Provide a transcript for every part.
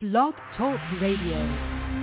Blog Talk Radio.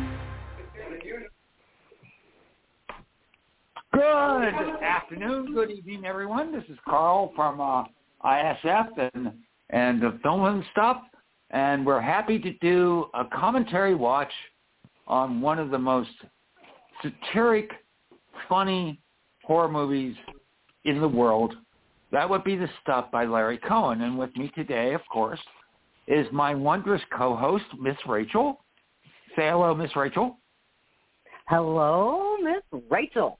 Good afternoon, good evening, everyone. This is Carl from ISF and the Film and Stuff, and we're happy to do a commentary watch on one of the most satiric, funny horror movies in the world. That would be The Stuff by Larry Cohen. And with me today, of course, is my wondrous co-host, Miss Rachel. Say hello, Miss Rachel. Hello, Miss Rachel.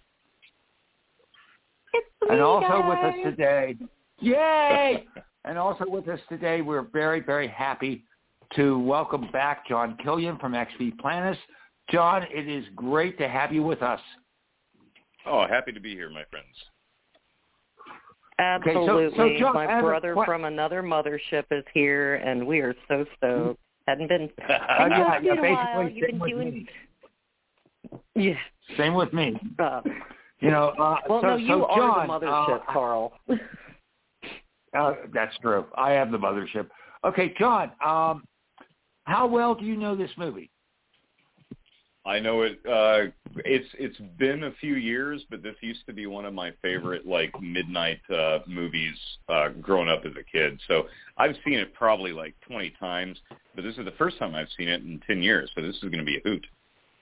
It's me, and also guys. with us today, yay! And also with us today, we're very, very happy to welcome back John Killian from XP Planus. John, it is great to have you with us. Oh, happy to be here, my friends. Absolutely. Okay, so John, my brother from another mothership is here, and we are so stoked. Hadn't been in a while. You've been doing. Yeah. Same with me. Well, you are John, the mothership, Carl. That's true. I am the mothership. Okay, John, how well do you know this movie? I know it. It's been a few years, but this used to be one of my favorite midnight movies growing up as a kid. So I've seen it probably 20 times, but this is the first time I've seen it in 10 years. So this is going to be a hoot.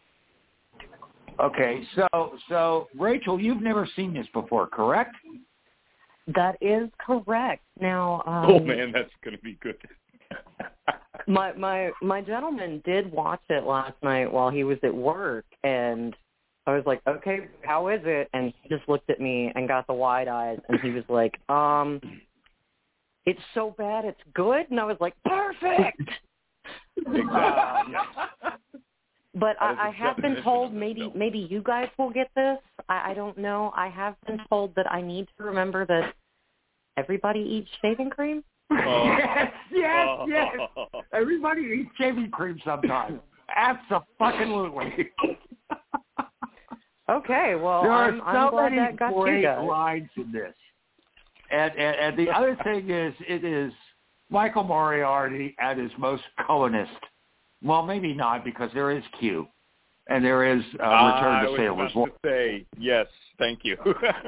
Okay, so Rachel, you've never seen this before, correct? That is correct. Now, oh man, that's going to be good. my gentleman did watch it last night while he was at work, and I was like, okay, how is it? And he just looked at me and got the wide eyes, and he was like, it's so bad it's good? And I was like, perfect! Exactly. But I have been told maybe you guys will get this. I don't know. I have been told that I need to remember that everybody eats shaving cream. Yes. Everybody eats shaving cream sometimes. Absolutely. Okay, well, there are I'm glad that got great you guys. lines in this. And the other thing is, it is Michael Moriarty at his most Cohenist. Well, maybe not, because there is Q, and there is Return to Sailor's War. I was about to say, yes, thank you.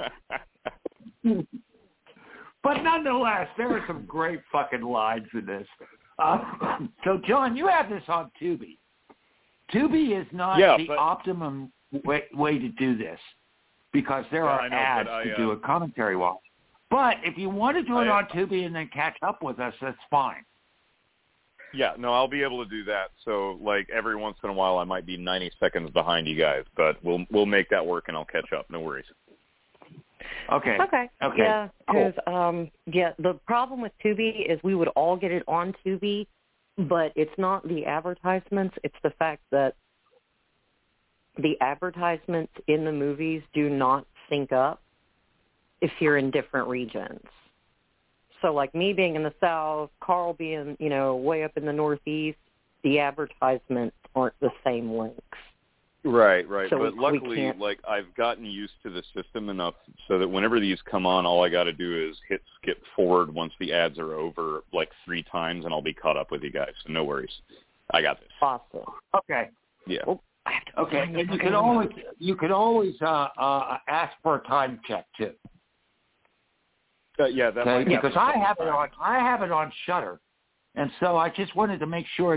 But nonetheless, there are some great fucking lines in this. So, John, you have this on Tubi. Tubi is not the optimum way to do this, because there are ads to do a commentary watch. But if you want to do it on Tubi and then catch up with us, that's fine. Yeah, no, I'll be able to do that. So, every once in a while, I might be 90 seconds behind you guys, but we'll make that work, and I'll catch up. No worries. Okay. Yeah, because cool. The problem with Tubi is we would all get it on Tubi, but it's not the advertisements. It's the fact that the advertisements in the movies do not sync up if you're in different regions. So, me being in the South, Carl being, way up in the Northeast, the advertisements aren't the same links. Right. So but luckily, I've gotten used to the system enough so that whenever these come on, all I got to do is hit skip forward once the ads are over 3 times, and I'll be caught up with you guys. So no worries. I got this. Awesome. Okay. Yeah. Well, okay. And you could always ask for a time check too. Yeah, that might because I have it on Shudder, and so I just wanted to make sure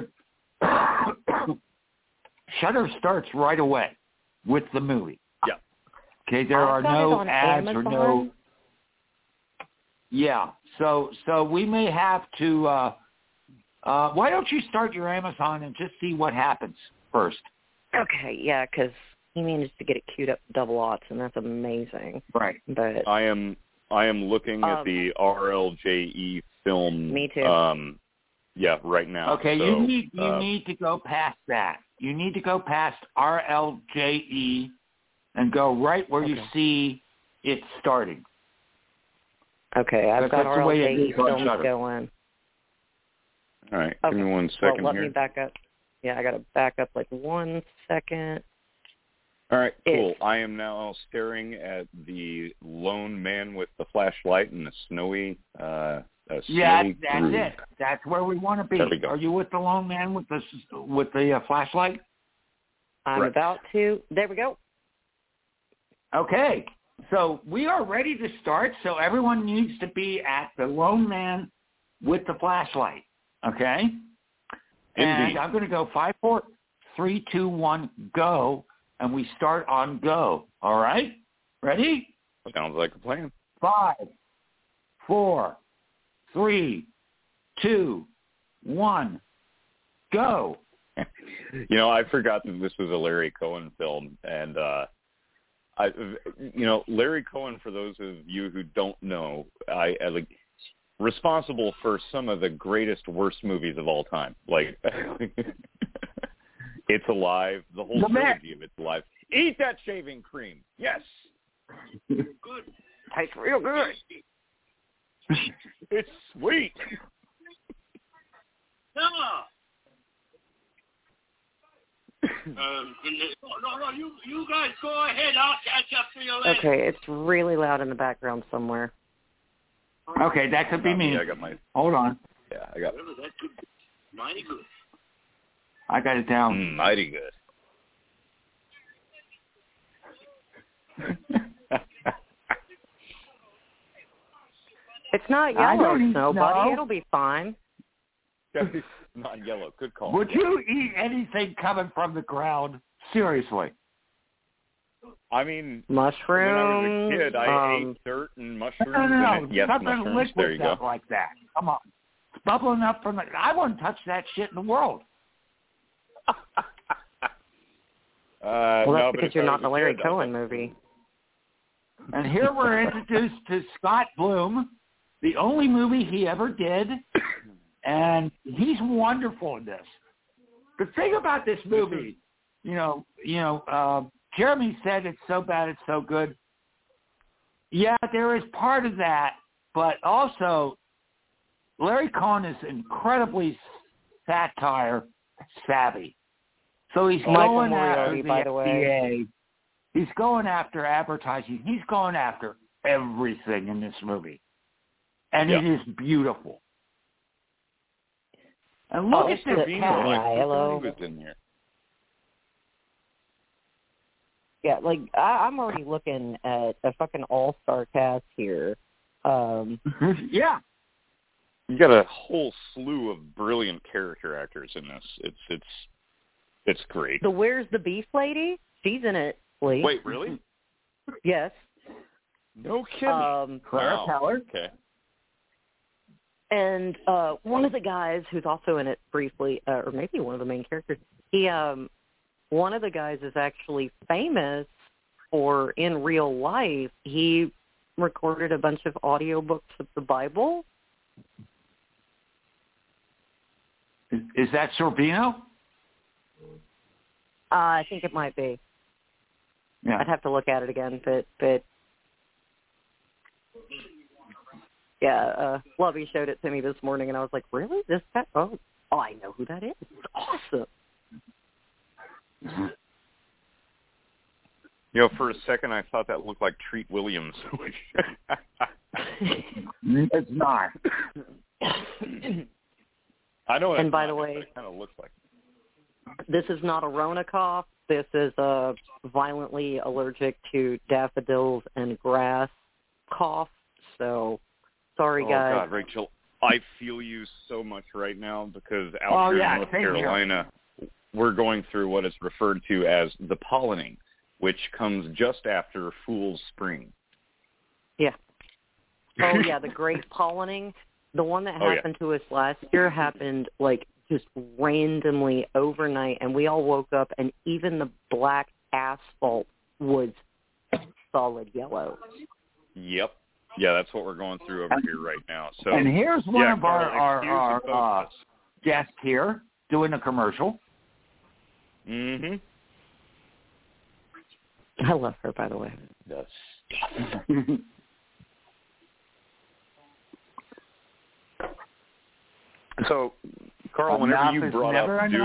Shudder starts right away with the movie. Yeah. Okay, there are no ads Amazon. or no. Yeah, so we may have to. Why don't you start your Amazon and just see what happens first? Okay, yeah, because he managed to get it queued up double aughts, and that's amazing. Right. But I am looking at the RLJE film. Me too. Yeah, right now. Okay, so, you need to go past that. You need to go past RLJE and go right where you see it starting. Okay, I've got RLJE films going. All right, give me 1 second let here. me back up. Yeah, I got to back up 1 second. All right, cool. I am now staring at the lone man with the flashlight in the snowy Yeah, that's it. That's where we want to be. There we go. Are you with the lone man with the flashlight? I'm Right. about to. There we go. Okay. So we are ready to start. So everyone needs to be at the lone man with the flashlight. Okay? And Indeed. I'm going to go 5, 4, 3, 2, 1, go. And we start on go. All right? Ready? Sounds like a plan. 5, 4, 3, 2, 1, go. I forgot that this was a Larry Cohen film, and Larry Cohen, for those of you who don't know, I like responsible for some of the greatest, worst movies of all time. Like, It's Alive, the whole trilogy of It's Alive. Eat that shaving cream. Yes. Good. Tastes real good. It's sweet. No. No, you guys go ahead. I'll catch up to you later. Okay, it's really loud in the background somewhere. Okay, that could be me. I got my. Hold on. Yeah, I got. That could be mighty good. I got it down. Mighty good. It's not I yellow, don't so know. buddy, it'll be fine. Not yellow. Good call. Would you eat anything coming from the ground? Seriously. I mean, Mushrooms. when I was a kid, I ate dirt and mushrooms. No. And yes, Something mushrooms. liquid There you go. like that. Come on. It's bubbling up from the... I wouldn't touch that shit in the world. Well, no, that's but because if you're I not in was the a Larry kid, Cohen movie. And here we're introduced to Scott Bloom, the only movie he ever did, and he's wonderful in this. The thing about this movie, Jeremy said it's so bad, it's so good. Yeah, there is part of that, but also Larry Cohen is incredibly satire savvy. So he's Michael going after Moriarty, the by the way. FDA. He's going after advertising. He's going after everything in this movie. And it is beautiful. And look at this cast. Hello. He was in here. Yeah, like I'm already looking at a fucking all-star cast here. Yeah. You got a whole slew of brilliant character actors in this. It's great. The Where's the Beef Lady? She's in it. Please. Wait, really? Yes. No kidding. Clara Power. Okay. And one of the guys who's also in it briefly, or maybe one of the main characters, one of the guys is actually famous for, in real life, he recorded a bunch of audiobooks of the Bible. Is that Sorbino? I think it might be. Yeah. I'd have to look at it again, but yeah, Lovey showed it to me this morning, and I was like, really? This guy? Oh, I know who that is. It's awesome. For a second, I thought that looked like Treat Williams. It's not. I know. And by the way, it kind of looks like. This is not a Rona cough. This is a violently allergic to daffodils and grass cough. So, sorry, guys. Oh, God, Rachel, I feel you so much right now because out here in North Carolina, we're going through what is referred to as the pollinating, which comes just after Fool's Spring. Yeah. Oh, yeah, the great pollinating. The one that happened to us last year happened, like, just randomly overnight, and we all woke up, and even the black asphalt was solid yellow. Yep. Yeah, that's what we're going through over here right now. So, and here's one of Carl, our guests here doing a commercial. Mm-hmm. I love her, by the way. Yes. So, Carl, whenever you brought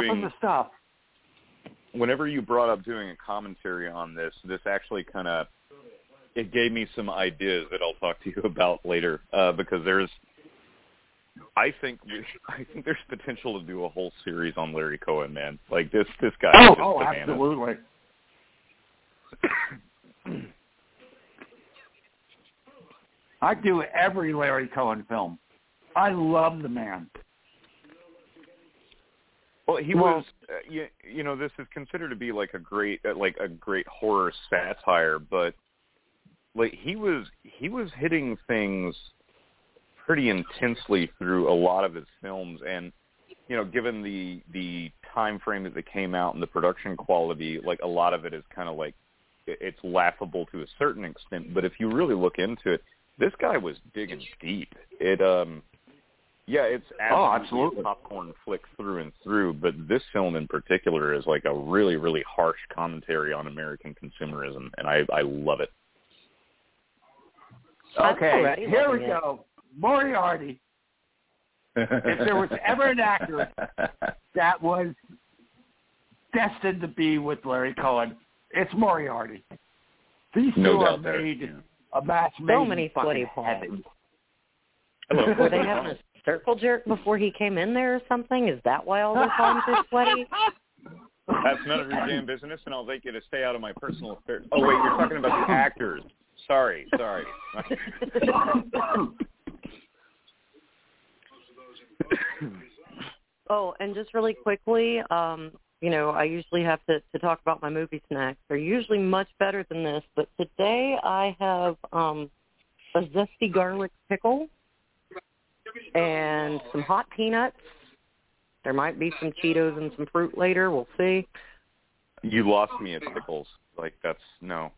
up doing a commentary on this actually kind of it gave me some ideas that I'll talk to you about later because there's I think there's potential to do a whole series on Larry Cohen, man. Like this guy. Oh, absolutely. I do every Larry Cohen film. I love the man. Well, he was, you know, this is considered to be like a great horror satire, but like he was hitting things pretty intensely through a lot of his films, and you know, given the time frame that they came out and the production quality, like a lot of it is kind of like it's laughable to a certain extent. But if you really look into it, this guy was digging deep. It's absolutely a popcorn flick through and through, but this film in particular is like a really, really harsh commentary on American consumerism, and I love it. Okay, here we go. Moriarty. If there was ever an actor that was destined to be with Larry Cohen, it's Moriarty. These two are made a match made so many sweaty palms. Were they having a circle jerk before he came in there or something? Is that why all their palms are sweaty? That's none of your damn business, and I'll like you to stay out of my personal affairs. Oh, wait, you're talking about the actors. Sorry. Oh, and just really quickly, you know, I usually have to talk about my movie snacks. They're usually much better than this, but today I have a zesty garlic pickle and some hot peanuts. There might be some Cheetos and some fruit later. We'll see. You lost me at pickles. Like, that's no.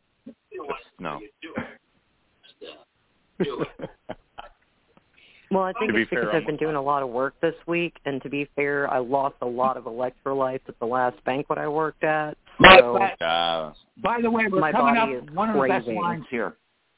Well, I think it's because I've been doing a lot of work this week, and to be fair, I lost a lot of electrolytes at the last banquet I worked at. So by the way, we're coming up one of the best lines here.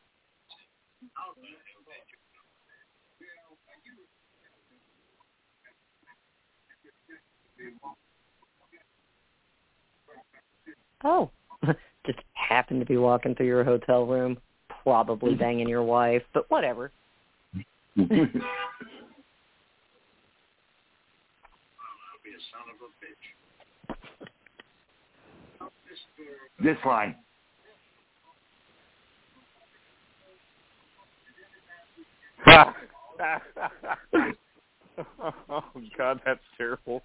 Oh, just happened to be walking through your hotel room, probably banging your wife, but whatever. This line. Oh, God, that's terrible.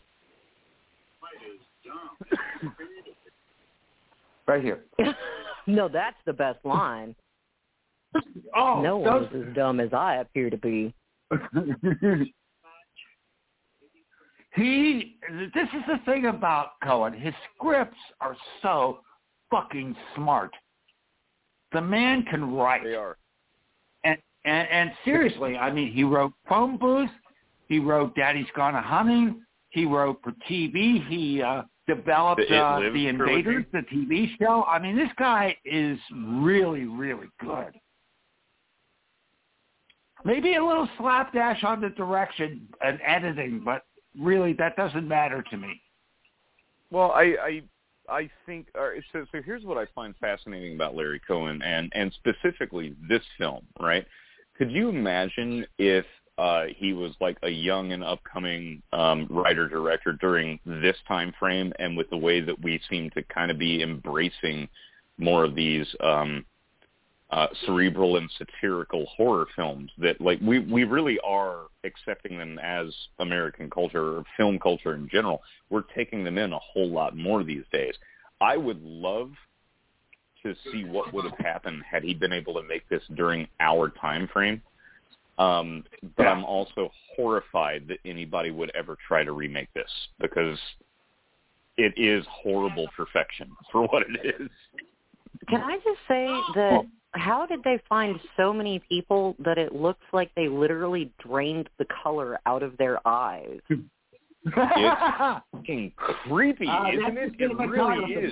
Right here. No, that's the best line. Oh, no one is as dumb as I appear to be. This is the thing about Cohen. His scripts are so fucking smart. The man can write. They are. And seriously, I mean, he wrote Phone Booth. He wrote Daddy's Gone a Hunting. He wrote for TV. He developed The Invaders, the TV show. I mean, this guy is really, really good. Maybe a little slapdash on the direction and editing, but really that doesn't matter to me. Well, I think so here's what I find fascinating about Larry Cohen and specifically this film, right? Could you imagine if he was like a young and upcoming writer-director during this time frame, and with the way that we seem to kind of be embracing more of these cerebral and satirical horror films that, like, we really are accepting them as American culture or film culture in general. We're taking them in a whole lot more these days. I would love to see what would have happened had he been able to make this during our time frame. But I'm also horrified that anybody would ever try to remake this, because it is horrible perfection for what it is. Can I just say that how did they find so many people that it looks like they literally drained the color out of their eyes? It's fucking creepy, isn't it? It really is.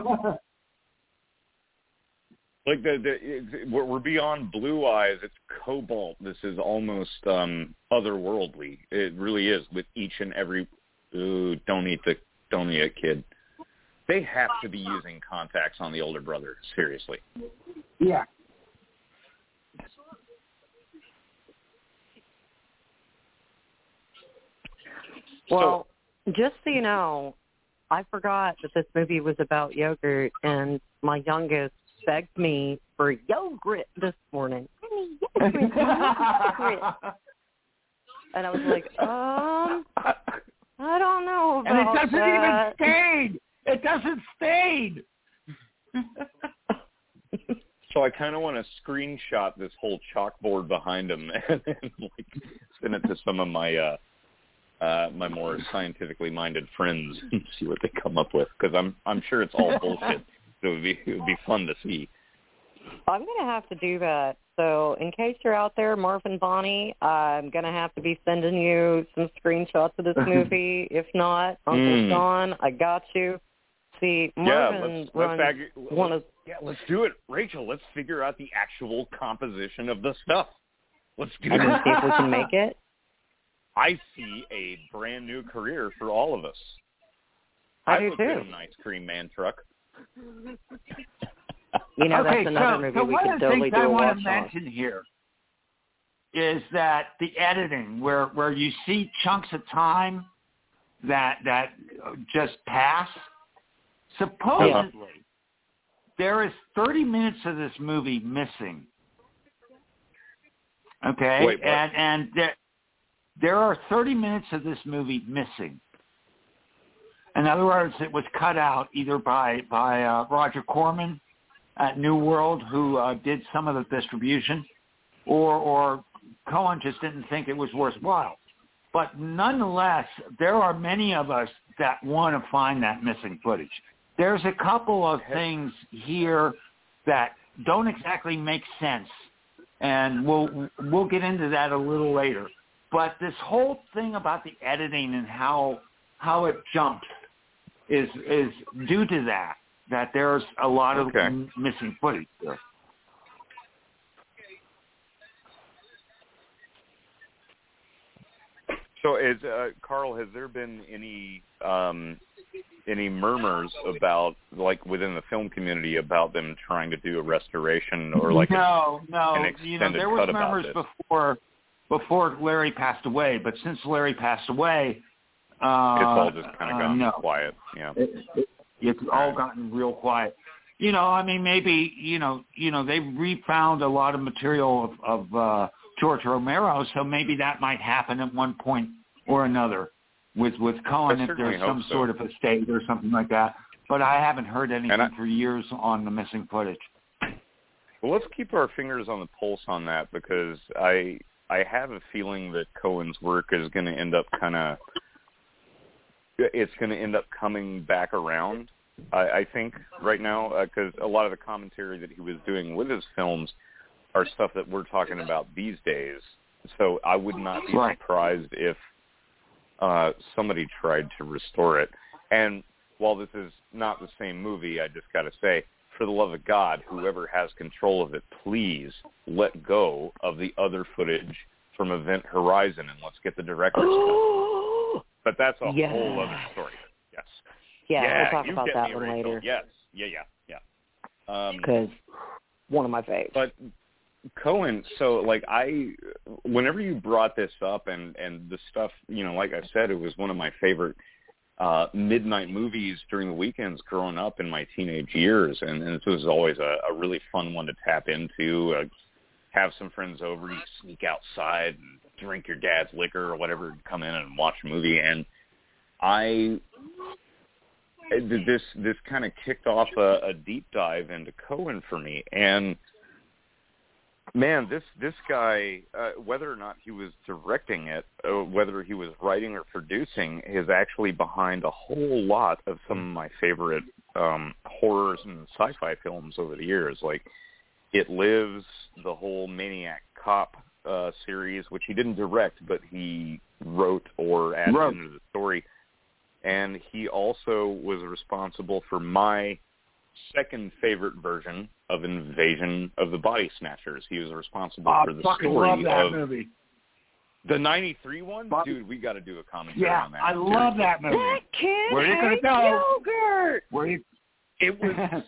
Like we're beyond blue eyes. It's cobalt. This is almost otherworldly. It really is. With each and every, don't eat it, kid. They have to be using contacts on the older brother. Seriously. Yeah. Well, just so you know, I forgot that this movie was about yogurt, and my youngest begged me for yogurt this morning. Yogurt. And I was like, I don't know about And it doesn't that. even stain. It doesn't stain. So I kind of want to screenshot this whole chalkboard behind him and then send it to some of my my more scientifically minded friends and see what they come up with, because I'm sure it's all bullshit. So it would be fun to see. I'm going to have to do that. So in case you're out there, Marvin Bonnie, I'm going to have to be sending you some screenshots of this movie. If not, Uncle Sean, I got you. See, Marvin let's do it. Rachel, let's figure out the actual composition of the stuff. Let's do and it. see if we can make it. I see a brand new career for all of us. I do would too. get an ice cream man truck. You know, Okay, that's another so movie we one could of the totally things do I a want watch to on. mention here is that the editing, where you see chunks of time that just pass, supposedly there is 30 minutes of this movie missing. Okay, Wait, what? and there are 30 minutes of this movie missing. In other words, it was cut out either by Roger Corman at New World, who did some of the distribution, or Cohen just didn't think it was worthwhile. But nonetheless, there are many of us that want to find that missing footage. There's a couple of things here that don't exactly make sense, and we'll get into that a little later. But this whole thing about the editing and how it jumps is due to that there's a lot of missing footage there. So, Carl, has there been any murmurs about, like, within the film community about them trying to do a restoration or like no, an extended there was cut about murmurs this? before Larry passed away, but since Larry passed away, it's all just kind of gone no. quiet. Yeah, it's all gotten real quiet. You know, I mean, maybe they refound a lot of material of George Romero, so maybe that might happen at one point or another with Cohen if there's some sort of estate or something like that. But I haven't heard anything for years on the missing footage. Well, let's keep our fingers on the pulse on that, because I have a feeling that Cohen's work is going to end up coming back around, I think, right now, because a lot of the commentary that he was doing with his films are stuff that we're talking about these days. So I would not be surprised if somebody tried to restore it. And while this is not the same movie, I just got to say, for the love of God, whoever has control of it, please let go of the other footage from Event Horizon and let's get the director's cut. But that's a whole other story. Yes. Yeah, we'll talk about that one later. Yes. Yeah. Because one of my faves. But Cohen, so like whenever you brought this up and the stuff, like I said, it was one of my favorite midnight movies during the weekends growing up in my teenage years, and this was always a really fun one to tap into. Have some friends over, you sneak outside and drink your dad's liquor or whatever, and come in and watch a movie. And this kind of kicked off a deep dive into Cohen for me. And man, this guy, whether or not he was directing it, whether he was writing or producing, is actually behind a whole lot of some of my favorite horrors and sci-fi films over the years, like It Lives, the whole Maniac Cop series, which he didn't direct, but he wrote or added into the story. And he also was responsible for my second favorite version of Invasion of the Body Snatchers. He was responsible for the story love that of movie. The 93 one? Dude, we got to do a commentary on that. I love that movie. That kid Where you hates gonna go? yogurt. It was...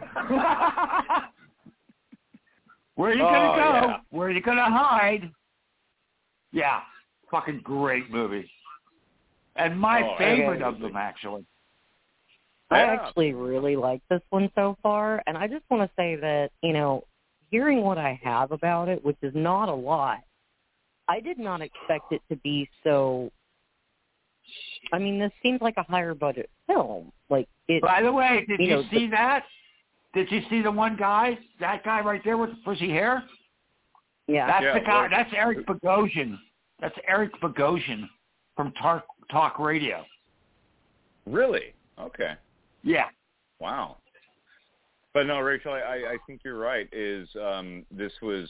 Where are you going to go? Yeah. Where are you going to hide? Yeah, fucking great movie. And my favorite okay. of them, actually. I actually really like this one so far, and I just want to say that, hearing what I have about it, which is not a lot, I did not expect it to be so. I mean, this seems like a higher budget film. Like it. By the way, did you see that? Did you see the one guy? That guy right there with the frizzy hair? Yeah. That's the guy. That's Eric Bogosian. That's Eric Bogosian from Talk Radio. Really? Okay. Yeah. Wow. But no, Rachel, I think you're right. This was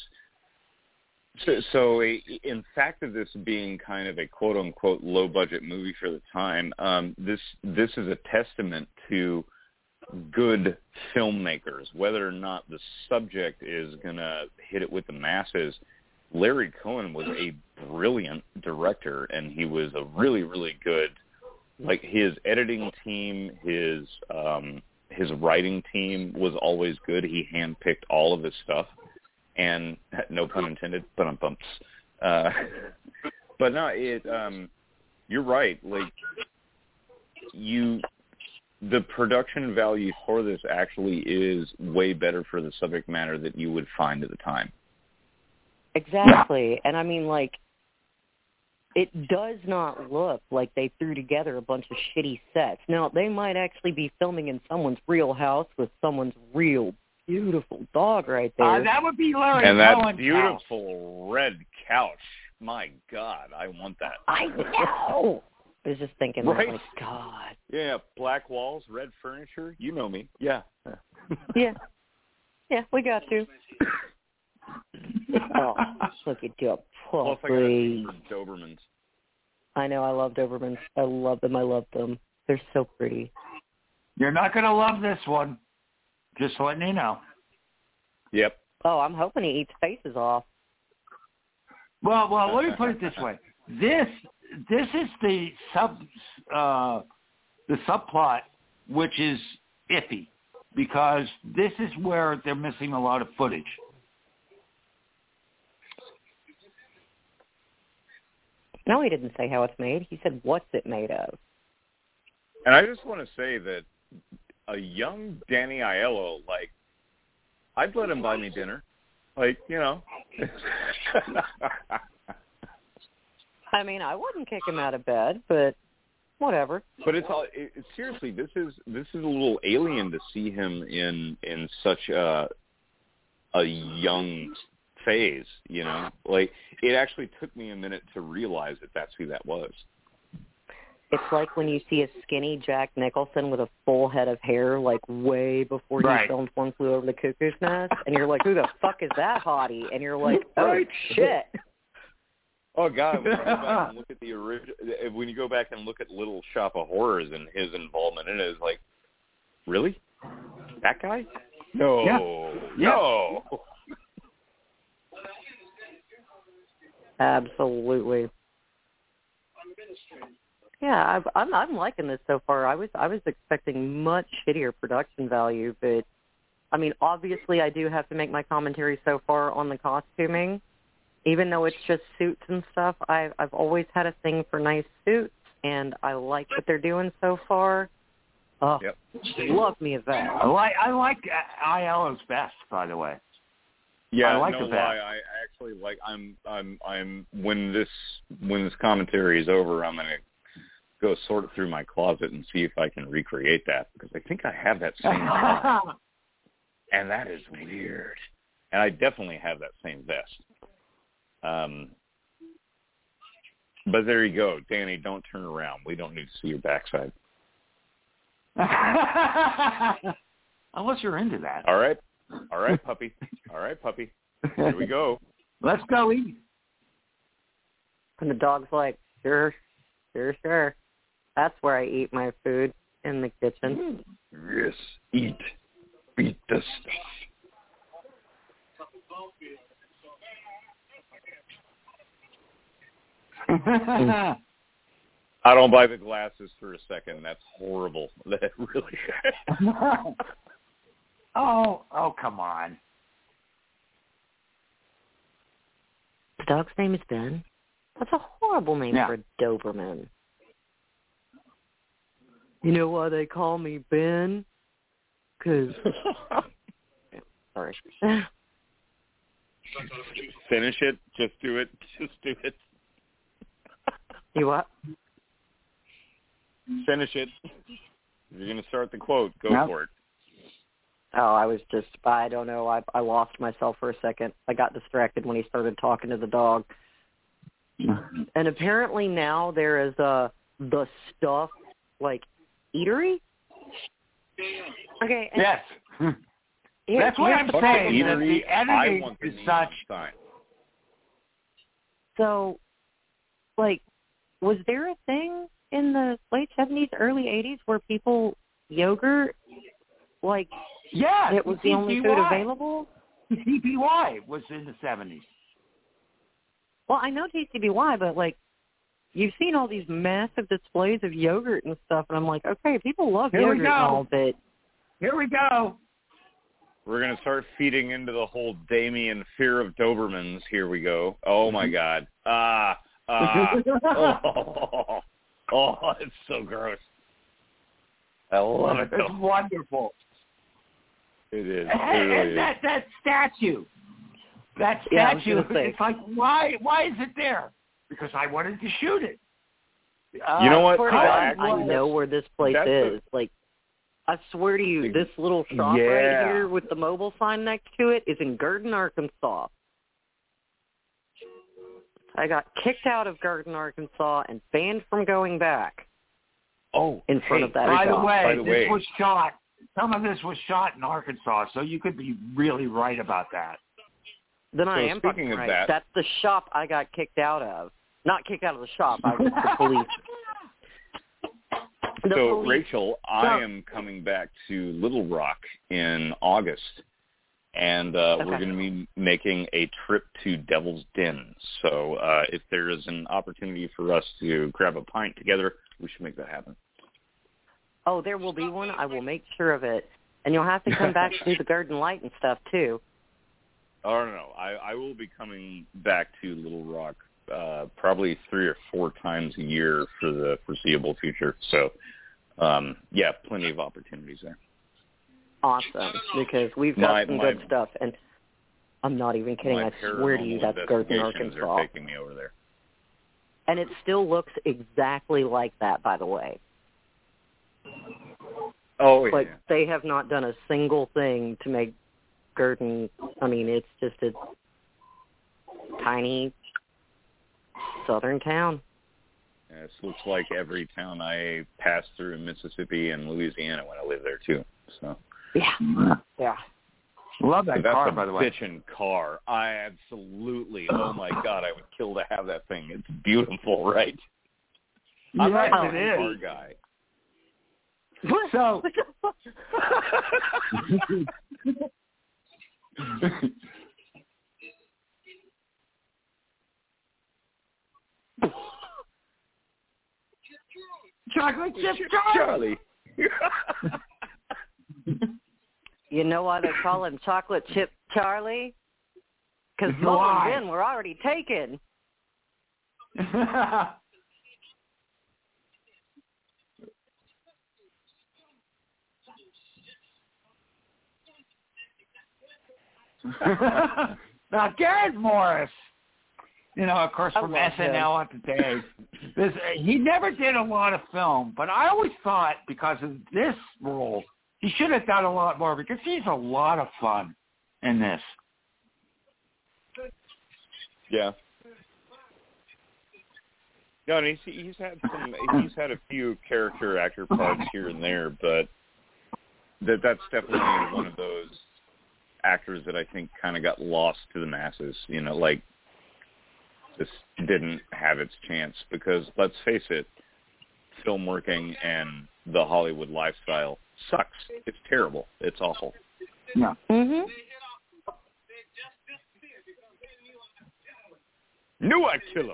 so in fact of this being kind of a quote unquote low budget movie for the time, this is a testament to good filmmakers. Whether or not the subject is gonna hit it with the masses, Larry Cohen was a brilliant director, and he was a really, really good. Like his editing team, his writing team was always good. He handpicked all of his stuff, and no pun intended, bumps. But no, you're right. Like the production value for this actually is way better for the subject matter that you would find at the time. Exactly, and I mean, like, it does not look like they threw together a bunch of shitty sets. Now, they might actually be filming in someone's real house with someone's real beautiful dog right there. That would be Larry And Cohen's that beautiful house. red couch. My God, I want that. I know. I was just thinking, Right? oh, my God. Yeah, black walls, red furniture. You know me. Yeah. Yeah. Yeah, we got to. Oh, look at you, Plus, I got to see Dobermans. I know, I love Dobermans. I love them. I love them. They're so pretty. You're not going to love this one. Just letting you know. Yep. Oh, I'm hoping he eats faces off. Well, let me put it this way. This is the subplot, which is iffy, because this is where they're missing a lot of footage. No, he didn't say how it's made. He said, what's it made of? And I just want to say that a young Danny Aiello, like, I'd let him buy me dinner. Like, I mean, I wouldn't kick him out of bed, but whatever. But seriously, this is a little alien to see him in such a young phase, Like, it actually took me a minute to realize that that's who that was. It's like when you see a skinny Jack Nicholson with a full head of hair, like way before you filmed One Flew Over the Cuckoo's Nest, and you're like, who the fuck is that hottie? And you're like, oh, shit. Oh, God, when you go back and look at the when you go back and look at Little Shop of Horrors and his involvement in it, it's like, really? That guy? No. Yeah. No. Absolutely. Yeah, I'm liking this so far. I was expecting much shittier production value, but I mean, obviously, I do have to make my commentary so far on the costuming, even though it's just suits and stuff. I've always had a thing for nice suits, and I like what they're doing so far. Oh, yep. Love me a vet. I like Aiello's best, by the way. Yeah, I like no the best. lie. I actually like. I'm when this commentary is over, I'm gonna go sort through my closet and see if I can recreate that, because I think I have that same vest. And that is weird. And I definitely have that same vest. But there you go. Danny, don't turn around. We don't need to see your backside. Unless you're into that. All right. All right, puppy. All right, puppy. Here we go. Let's go eat. And the dog's like, sure. That's where I eat my food, in the kitchen. Yes, eat. Beat the stuff. I don't buy the glasses for a second. That's horrible. That really. Oh, come on. The dog's name is Ben? That's a horrible name for a Doberman. You know why they call me Ben? Because... Sorry. Finish it. Just do it. Just do it. You what? Finish it. If you're going to start the quote, go for it. Oh, I don't know. I lost myself for a second. I got distracted when he started talking to the dog. And apparently now there is the Stuff, like, eatery? Okay. Yes. That's what I'm saying. The editing is such. So, like, was there a thing in the late 70s, early 80s where people yogurt, like, it was the only food available? TPY was in the 70s. Well, I know TCBY, but, like, you've seen all these massive displays of yogurt and stuff, and I'm like, okay, people love yogurt and all, but... Here we go. We're going to start feeding into the whole Damien fear of Dobermans. Here we go. Oh, my God. It's so gross. I love it. It's wonderful. It is. And that statue. That statue, it's like, why is it there? Because I wanted to shoot it. You know what? I know where this place is. Like, I swear to you, this little shop right here with the mobile sign next to it is in Garden, Arkansas. I got kicked out of Garden, Arkansas and banned from going back. In front of that by shop. the way, this was shot. Some of this was shot in Arkansas, so you could be really right about that. Then I am fucking right. That's the shop I got kicked out of. Not kicked out of the shop. The police. Rachel, I am coming back to Little Rock in August, and we're going to be making a trip to Devil's Den. So if there is an opportunity for us to grab a pint together, we should make that happen. Oh, there will be one. I will make sure of it. And you'll have to come back to do the Garden Light and stuff, too. Oh, no. I will be coming back to Little Rock probably 3 or 4 times a year for the foreseeable future. So, plenty of opportunities there. Awesome, because we've got some good stuff. And I'm not even kidding. I swear to you, that's Garden, Arkansas. Are taking me over there. And it still looks exactly like that, by the way. Oh, yeah. Like, they have not done a single thing to make Garden, I mean, it's just a tiny southern town. This looks like every town I pass through in Mississippi and Louisiana when I live there, too. So Yeah. Love that car, by the way. That's a bitchin' car. I absolutely, oh, my God, I would kill to have that thing. It's beautiful, right? I'm not a car guy. So, Chocolate Chip Charlie. You know why they call him Chocolate Chip Charlie? Because Mom and Ben were already taken. Now, Garrett Morris, of course, from SNL at the day, he never did a lot of film, but I always thought because of this role, he should have done a lot more because he's a lot of fun in this. Yeah. No, and he's had a few character actor parts here and there, but that's definitely one of those actors that I think kind of got lost to the masses, just didn't have its chance because, let's face it, film working and the Hollywood lifestyle sucks. It's terrible. It's awful. Yeah. Mm-hmm. Knew I'd kill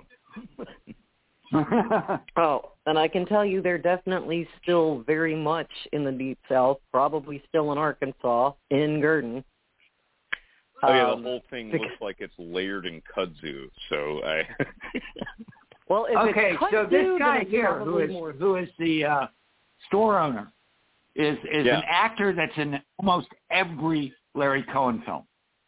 him. Oh, and I can tell you they're definitely still very much in the Deep South, probably still in Arkansas, in Garden. Oh, yeah, the whole thing looks like it's layered in kudzu, so Well, if okay, it's kudzu, so this guy then here, who is the store owner, is an actor that's in almost every Larry Cohen film.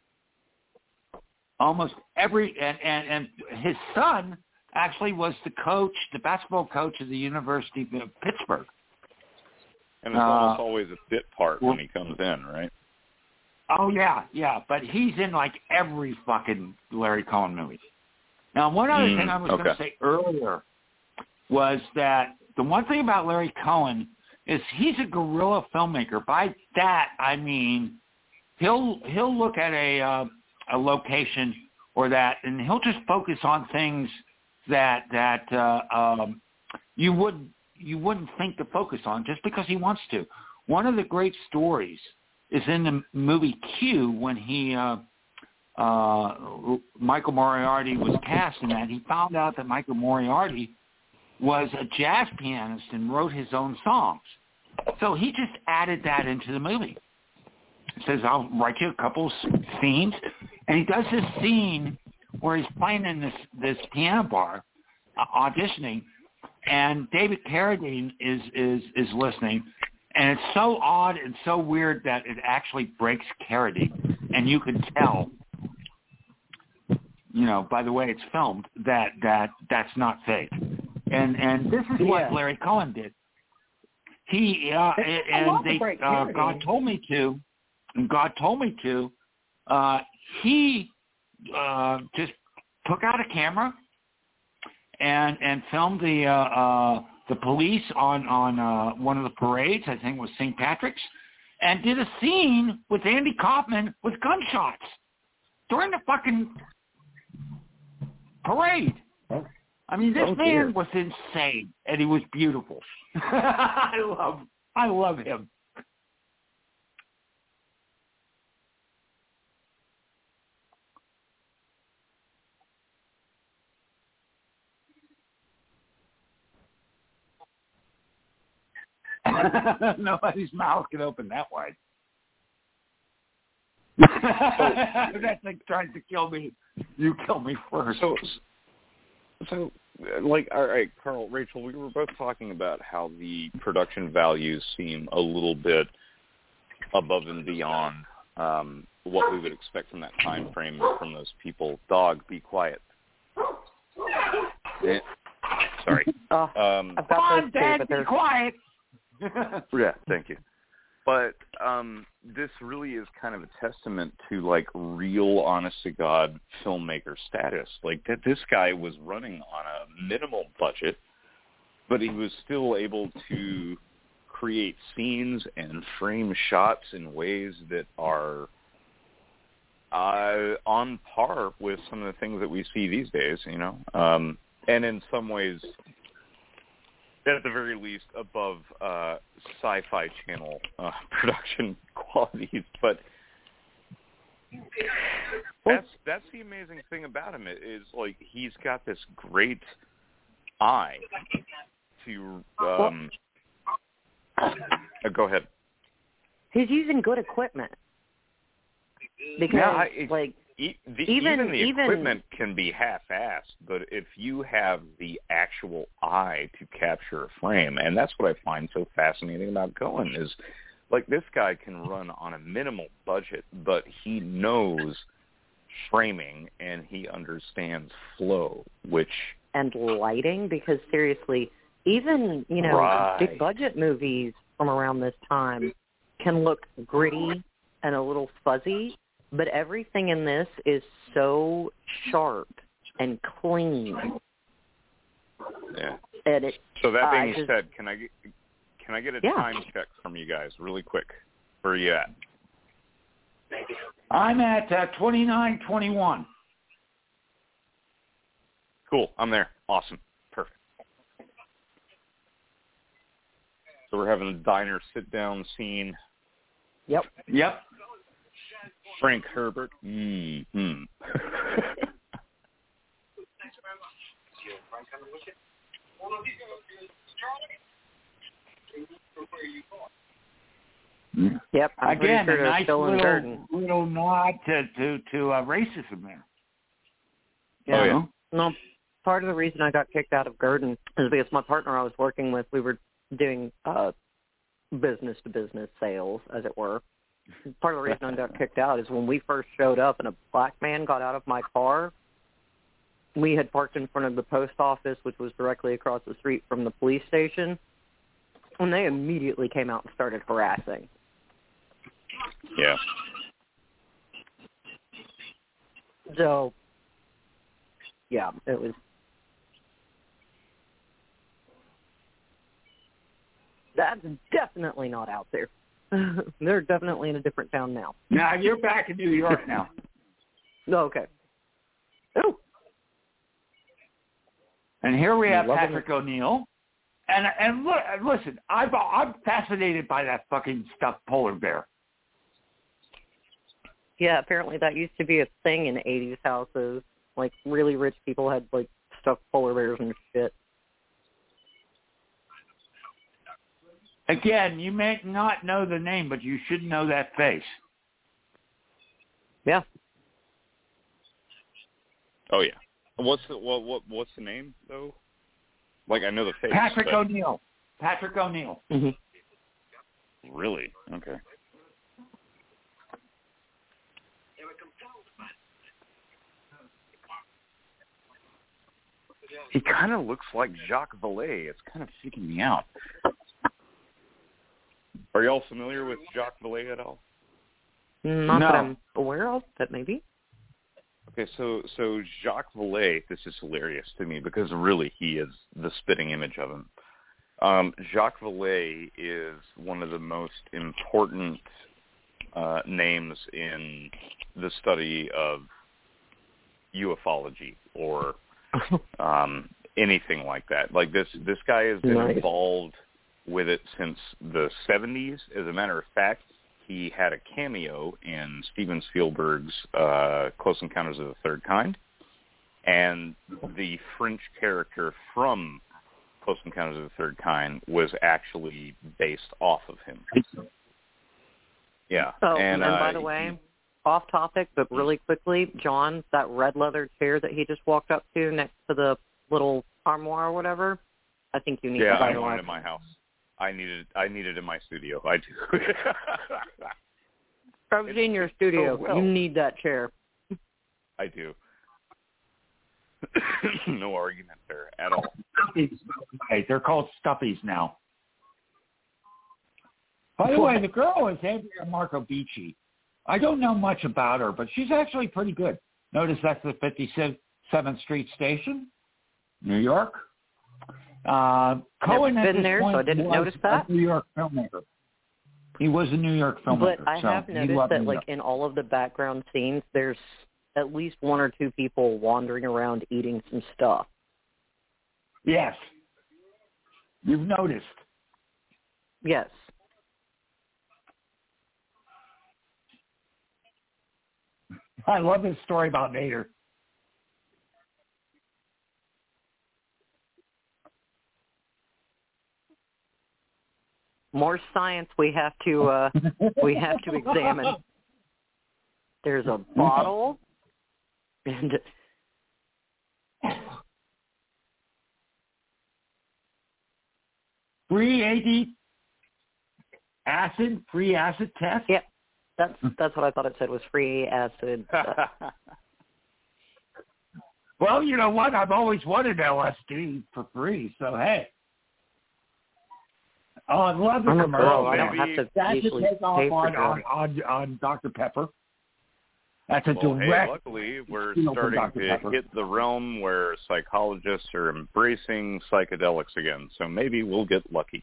Almost every, and his son actually was the basketball coach of the University of Pittsburgh. And it's almost always a bit part when he comes in, right? Oh, yeah, but he's in like every fucking Larry Cohen movie. Now, one other thing I was going to say earlier was that the one thing about Larry Cohen is he's a guerrilla filmmaker. By that, I mean he'll look at a location or that, and he'll just focus on things that you wouldn't think to focus on just because he wants to. One of the great stories is in the movie Q when Michael Moriarty was cast in that. He found out that Michael Moriarty was a jazz pianist and wrote his own songs. So he just added that into the movie. He says, I'll write you a couple scenes. And he does this scene where he's playing in this piano bar, auditioning, and David Carradine is listening. And it's so odd and so weird that it actually breaks Carradine. And you can tell, by the way it's filmed, that's not fake. And this is what Larry Cohen did. He God told me to. He just took out a camera and filmed the police on one of the parades. I think it was St. Patrick's, and did a scene with Andy Kaufman with gunshots during the fucking parade. I mean, this man was insane, and he was beautiful. I love him. Nobody's mouth can open that wide. That thing tries to kill me. You kill me first. So, like, all right, Carl, Rachel, we were both talking about how the production values seem a little bit above and beyond what we would expect from that time frame from those people. Dog, be quiet. Sorry. I've got those Dad, too, be quiet. Yeah, thank you. But this really is kind of a testament to, like, real, honest-to-God filmmaker status. Like, that this guy was running on a minimal budget, but he was still able to create scenes and frame shots in ways that are on par with some of the things that we see these days, and in some ways, at the very least, above Sci-Fi Channel production qualities. But that's the amazing thing about him is, like, he's got this great eye to go ahead. He's using good equipment. Because, even the equipment can be half-assed, but if you have the actual eye to capture a frame, and that's what I find so fascinating about Cohen is, like, this guy can run on a minimal budget, but he knows framing and he understands flow, and lighting, because seriously, even, big budget movies from around this time can look gritty and a little fuzzy, but everything in this is so sharp and clean. Yeah. And so that being said, can I get a time check from you guys really quick? Where are you at? I'm at 29:21. Cool. I'm there. Awesome. Perfect. So we're having a diner sit-down scene. Yep. Frank Herbert. Mm-hmm. Yep. I'm Again, sure a nice little nod to racism there. Yeah. Oh, yeah. No, part of the reason I got kicked out of Gurdon is because my partner I was working with, we were doing business-to-business sales, as it were. Part of the reason I got kicked out is when we first showed up and a black man got out of my car, we had parked in front of the post office, which was directly across the street from the police station, and they immediately came out and started harassing. Yeah. So, yeah, it was... That's definitely not out there. They're definitely in a different town now. Now, you're back in New York now. Okay. Oh. And here we have Patrick O'Neill. And look, listen, I'm fascinated by that fucking stuffed polar bear. Yeah, apparently that used to be a thing in 80s houses. Like, really rich people had, like, stuffed polar bears and shit. Again, you may not know the name, but you should know that face. Yeah. Oh yeah. What's the name though? Like I know the face. Patrick O'Neill. Patrick O'Neill. Mm-hmm. Really? Okay. He kind of looks like Jacques Vallée. It's kind of freaking me out. Are y'all familiar with Jacques Vallée at all? Not that I'm aware of, but maybe. Okay, so Jacques Vallée, this is hilarious to me because really he is the spitting image of him. Jacques Vallée is one of the most important names in the study of ufology or anything like that. Like this guy has been involved with it since the 70s. As a matter of fact, he had a cameo in Steven Spielberg's Close Encounters of the Third Kind, and the French character from Close Encounters of the Third Kind was actually based off of him. Yeah. Oh, and by the way, off topic, but really quickly, John, that red leather chair that he just walked up to next to the little armoire or whatever, I think you need to buy I want it in my house. I need it in my studio. I do. Probably in your studio. Oh, well. You need that chair. I do. No argument there at all. Hey, they're called stuffies now. By the way, the girl is Andrea Marcovici. I don't know much about her, but she's actually pretty good. Notice that's the 57th Street Station, New York. Cohen Never been there, so I didn't notice that. A New York filmmaker. He was a New York filmmaker. But I have noticed that, like, in all of the background scenes, there's at least one or two people wandering around eating some stuff. Yes. You've noticed. Yes. I love this story about Nader. More science we have to examine. There's a bottle and free acid test. Yep, that's what I thought it said was free acid. Well, you know what? I've always wanted LSD for free, so hey. Oh, I love the commercial. I don't have to That's usually to take off pay for on Dr. Pepper. That's a direct. Hey, luckily, we're starting to hit the realm where psychologists are embracing psychedelics again, so maybe we'll get lucky.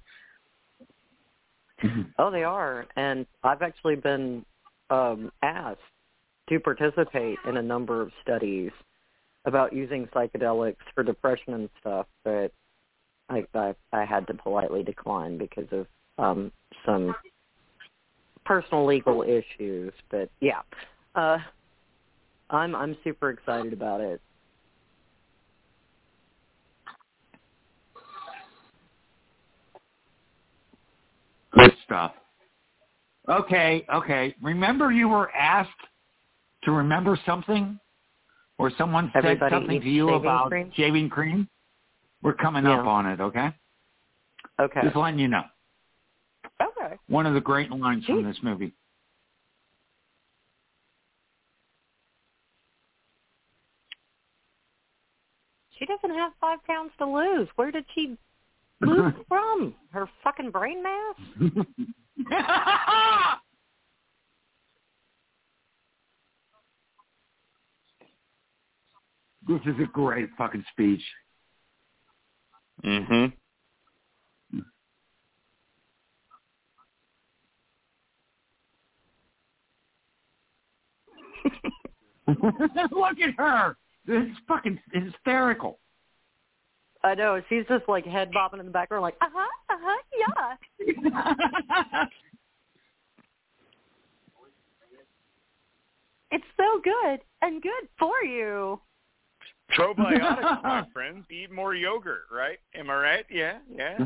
Oh, they are, and I've actually been asked to participate in a number of studies about using psychedelics for depression and stuff, but I had to politely decline because of some personal legal issues. But yeah, I'm super excited about it. Good stuff. Okay. Remember you were asked to remember something, or someone said something to you about shaving cream? We're coming up on it, okay? Okay. Just letting you know. Okay. One of the great lines from this movie. She doesn't have 5 pounds to lose. Where did she lose from? Her fucking brain mass? This is a great fucking speech. Mm-hmm. Look at her. This is fucking hysterical. I know. She's just like head bobbing in the background like, yeah. It's so good and good for you. Probiotics, my friends. Eat more yogurt, right? Am I right? Yeah.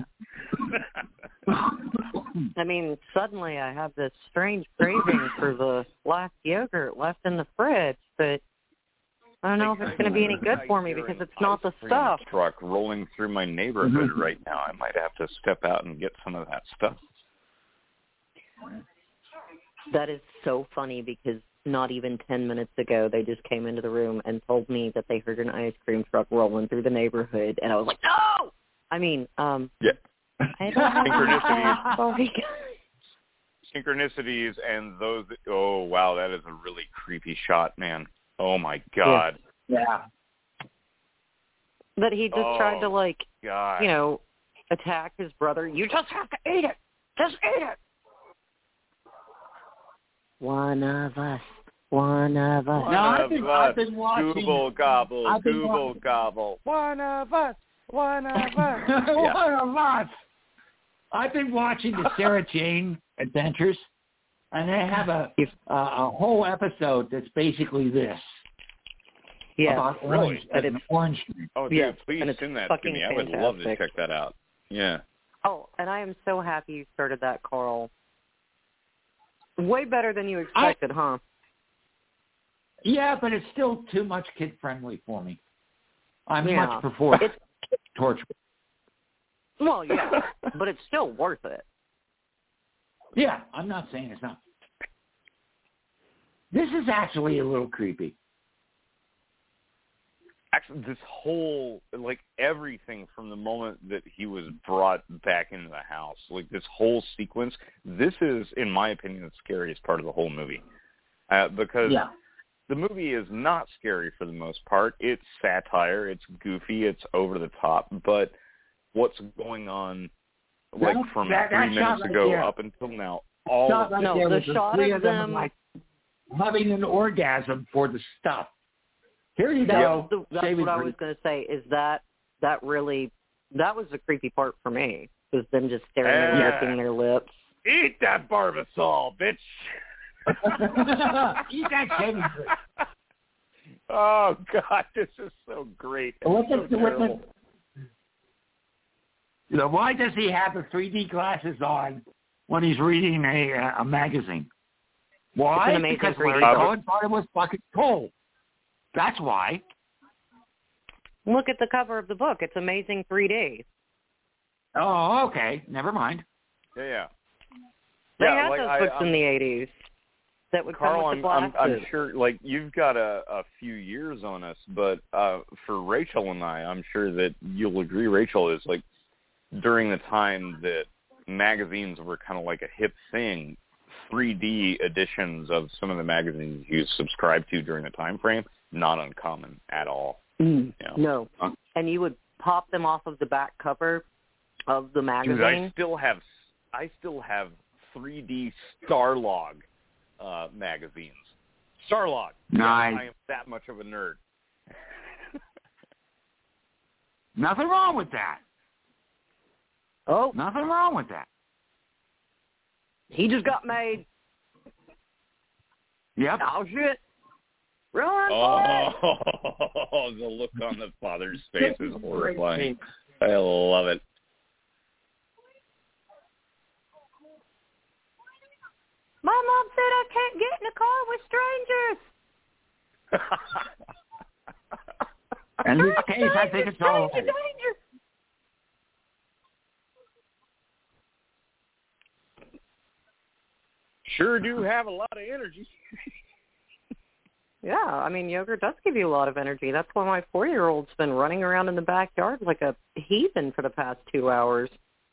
I mean, suddenly I have this strange craving for the last yogurt left in the fridge, but I don't know if it's going to be any good for me because it's not the stuff. Truck rolling through my neighborhood right now. I might have to step out and get some of that stuff. That is so funny because not even 10 minutes ago, they just came into the room and told me that they heard an ice cream truck rolling through the neighborhood, and I was like, no! I mean, yeah. I don't know. Synchronicities and those, oh, wow, that is a really creepy shot, man. Oh, my God. Yeah. But he just tried to, like, God. you know, attack his brother. You just have to eat it. Just eat it. One of us. One of us. I've been watching. Google gobble. Google gobble. One of us. One of us. One of us. I've been watching the Sarah Jane Adventures, and they have a whole episode that's basically this. Yeah, about really? orange. Oh, dude, yes, please send that to me. I would love to check that out. Yeah. Oh, and I am so happy you started that, Carl. Way better than you expected, huh? Yeah, but it's still too much kid-friendly for me. I much prefer torture. Well, yeah, but it's still worth it. Yeah, I'm not saying it's not. This is actually a little creepy. Actually, this whole, like, everything from the moment that he was brought back into the house, like, this whole sequence, this is, in my opinion, the scariest part of the whole movie. Because the movie is not scary for the most part. It's satire, it's goofy, it's over the top, but what's going on, like, from 3 minutes ago up until now, all of right no, the shot of them like having an orgasm for the stuff. Here you go. go. That's what I was going to say, is that really, that was the creepy part for me, was them just staring at them, licking their lips. Eat that Barbasol, bitch! Eat that shaving cream. Oh, God, this is so great. You know, why does he have the 3D glasses on when he's reading a magazine? Why? Because Larry Cohen thought it was fucking cool. That's why. Look at the cover of the book. It's amazing 3D. Oh, okay. Never mind. Yeah. They had those books in the 80s that would Carl, come with the glasses. I'm sure, like, you've got a few years on us, but for Rachel and I'm sure that you'll agree, Rachel, is, like, during the time that magazines were kind of like a hip thing, 3D editions of some of the magazines you subscribed to during the time frame, not uncommon at all. You know? No. And you would pop them off of the back cover of the magazine. Dude, I still have 3D Starlog magazines. Starlog. Nice. I am that much of a nerd. Nothing wrong with that. Oh. Nothing wrong with that. He just got made. Yep. Oh, shit. Run, oh, the look on the father's face is horrifying. I love it. My mom said I can't get in a car with strangers. In this case, I think it's all right. Danger. Sure do have a lot of energy. Yeah, I mean, yogurt does give you a lot of energy. That's why my 4-year-old's been running around in the backyard like a heathen for the past 2 hours.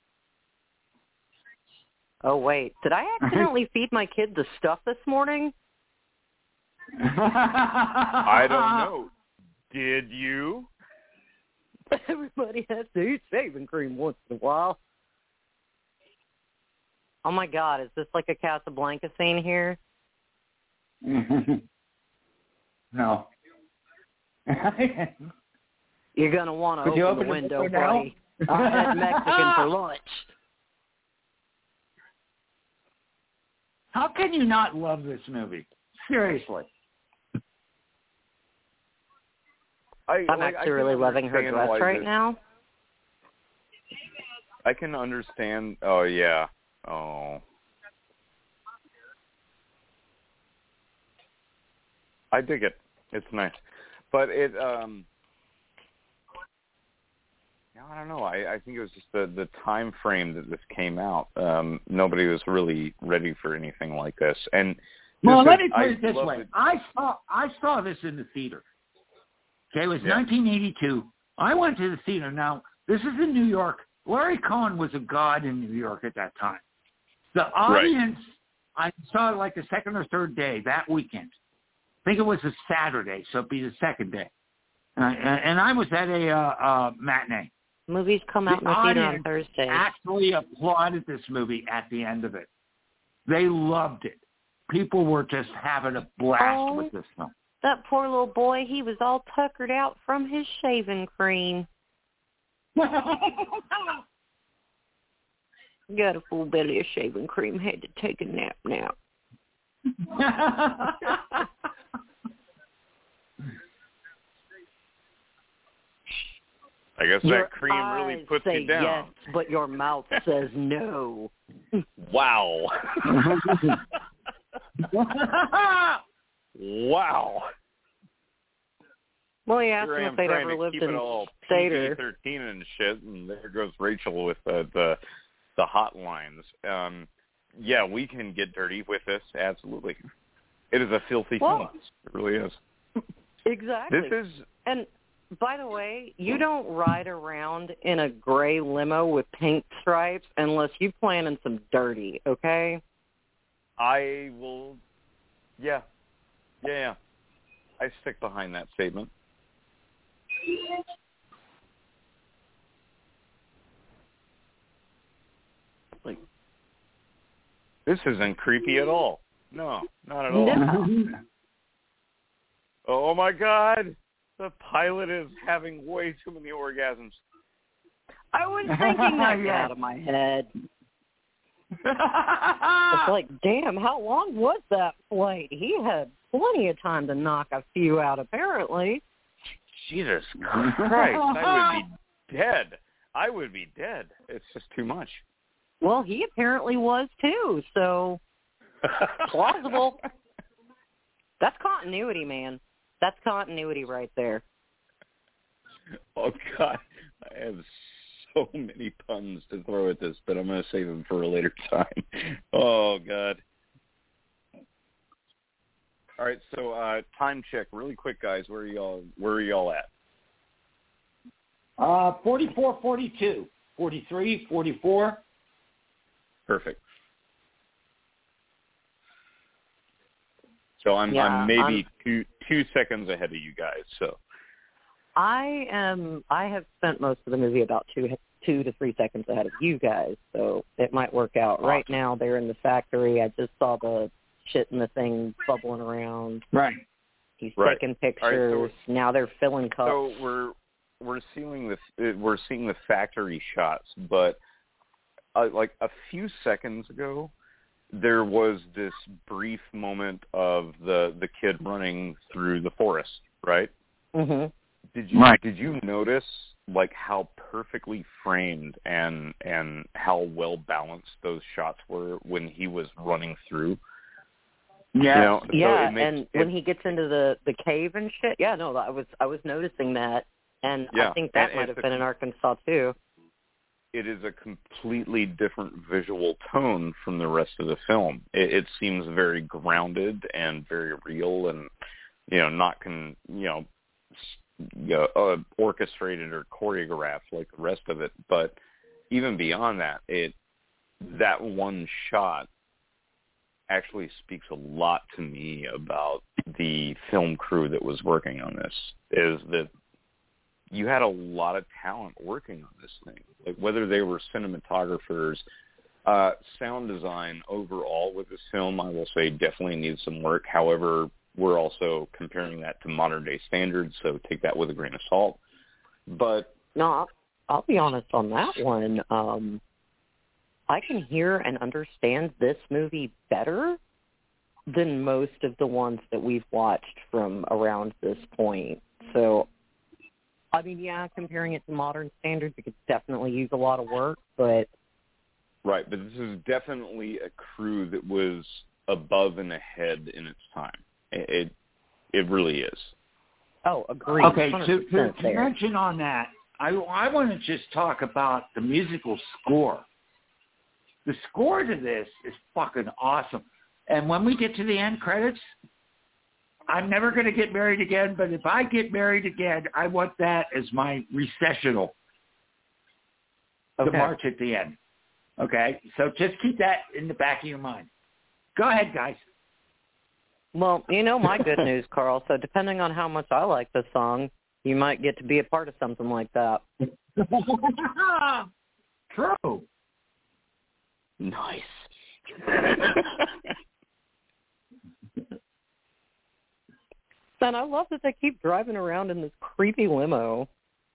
Oh, wait. Did I accidentally feed my kid the stuff this morning? I don't know. Did you? Everybody has to eat shaving cream once in a while. Oh, my God. Is this like a Casablanca scene here? No. You're going to want to open the window, now? buddy. I had Mexican for lunch. How can you not love this movie? Seriously. I'm actually really loving her dress right now. I can understand. Oh, yeah. Oh. I dig it. It's nice. But it, I don't know. I think it was just the time frame that this came out. Nobody was really ready for anything like this. And well, let me put it this way. I saw this in the theater. Okay, it was 1982. I went to the theater. Now, this is in New York. Larry Cohen was a god in New York at that time. The audience, I saw like the second or third day that weekend. I think it was a Saturday, so it'd be the second day. And I was at a matinee. Movies come out in the theater on Thursday. Actually applauded this movie at the end of it. They loved it. People were just having a blast with this film. That poor little boy, he was all tuckered out from his shaving cream. Got a full belly of shaving cream, had to take a nap now. I guess your that cream really puts you down. Yes, but your mouth says no. Wow. Wow. Well, he asked them if they'd ever lived in Seder. PG-13 and shit, and there goes Rachel with the hotlines. Yeah, we can get dirty with this, absolutely. It is a filthy film. It really is. Exactly. This is... And, by the way, you don't ride around in a gray limo with pink stripes unless you plan in some dirty, okay? I will... Yeah. I stick behind that statement. Like, this isn't creepy at all. No, not at all. No. Oh my God, the pilot is having way too many orgasms. I was thinking that out of my head. It's like, damn, how long was that flight? He had plenty of time to knock a few out, apparently. Jesus Christ, I would be dead. It's just too much. Well, he apparently was too, so plausible. That's continuity, man. That's continuity right there. Oh, God. I have so many puns to throw at this, but I'm going to save them for a later time. Oh, God. All right, so time check, really quick, guys. Where are y'all at? 44, 42, 43, 44. Perfect. So I'm maybe two seconds ahead of you guys. So I have spent most of the movie about 2 to 3 seconds ahead of you guys, so it might work out. Awesome. Right now they're in the factory. I just saw the shit in the thing bubbling around. Right. He's taking pictures. Right, so now they're filling cups. So we're seeing the factory shots, but like a few seconds ago, there was this brief moment of the kid running through the forest, right? Mm-hmm. Did you notice like how perfectly framed and how well balanced those shots were when he was running through? Yeah, when he gets into the cave and shit. Yeah, no, I was noticing that, and I think that might have been in Arkansas too. it is a completely different visual tone from the rest of the film. It seems very grounded and very real, and not orchestrated or choreographed like the rest of it. But even beyond that, that one shot actually speaks a lot to me about the film crew that was working on this, is that you had a lot of talent working on this thing. Like, whether they were cinematographers, sound design overall with this film, I will say definitely needs some work. However, we're also comparing that to modern day standards, so take that with a grain of salt. But no, I'll be honest on that one. I can hear and understand this movie better than most of the ones that we've watched from around this point. So, I mean, yeah, comparing it to modern standards, it could definitely use a lot of work, but... Right, but this is definitely a crew that was above and ahead in its time. It really is. Oh, agreed. Okay, to mention on that, I want to just talk about the musical score. The score to this is fucking awesome. And when we get to the end credits, I'm never going to get married again, but if I get married again, I want that as my recessional. The march at the end. Okay? So just keep that in the back of your mind. Go ahead, guys. Well, my good news, Carl. So depending on how much I like the song, you might get to be a part of something like that. True. Nice. And I love that they keep driving around in this creepy limo.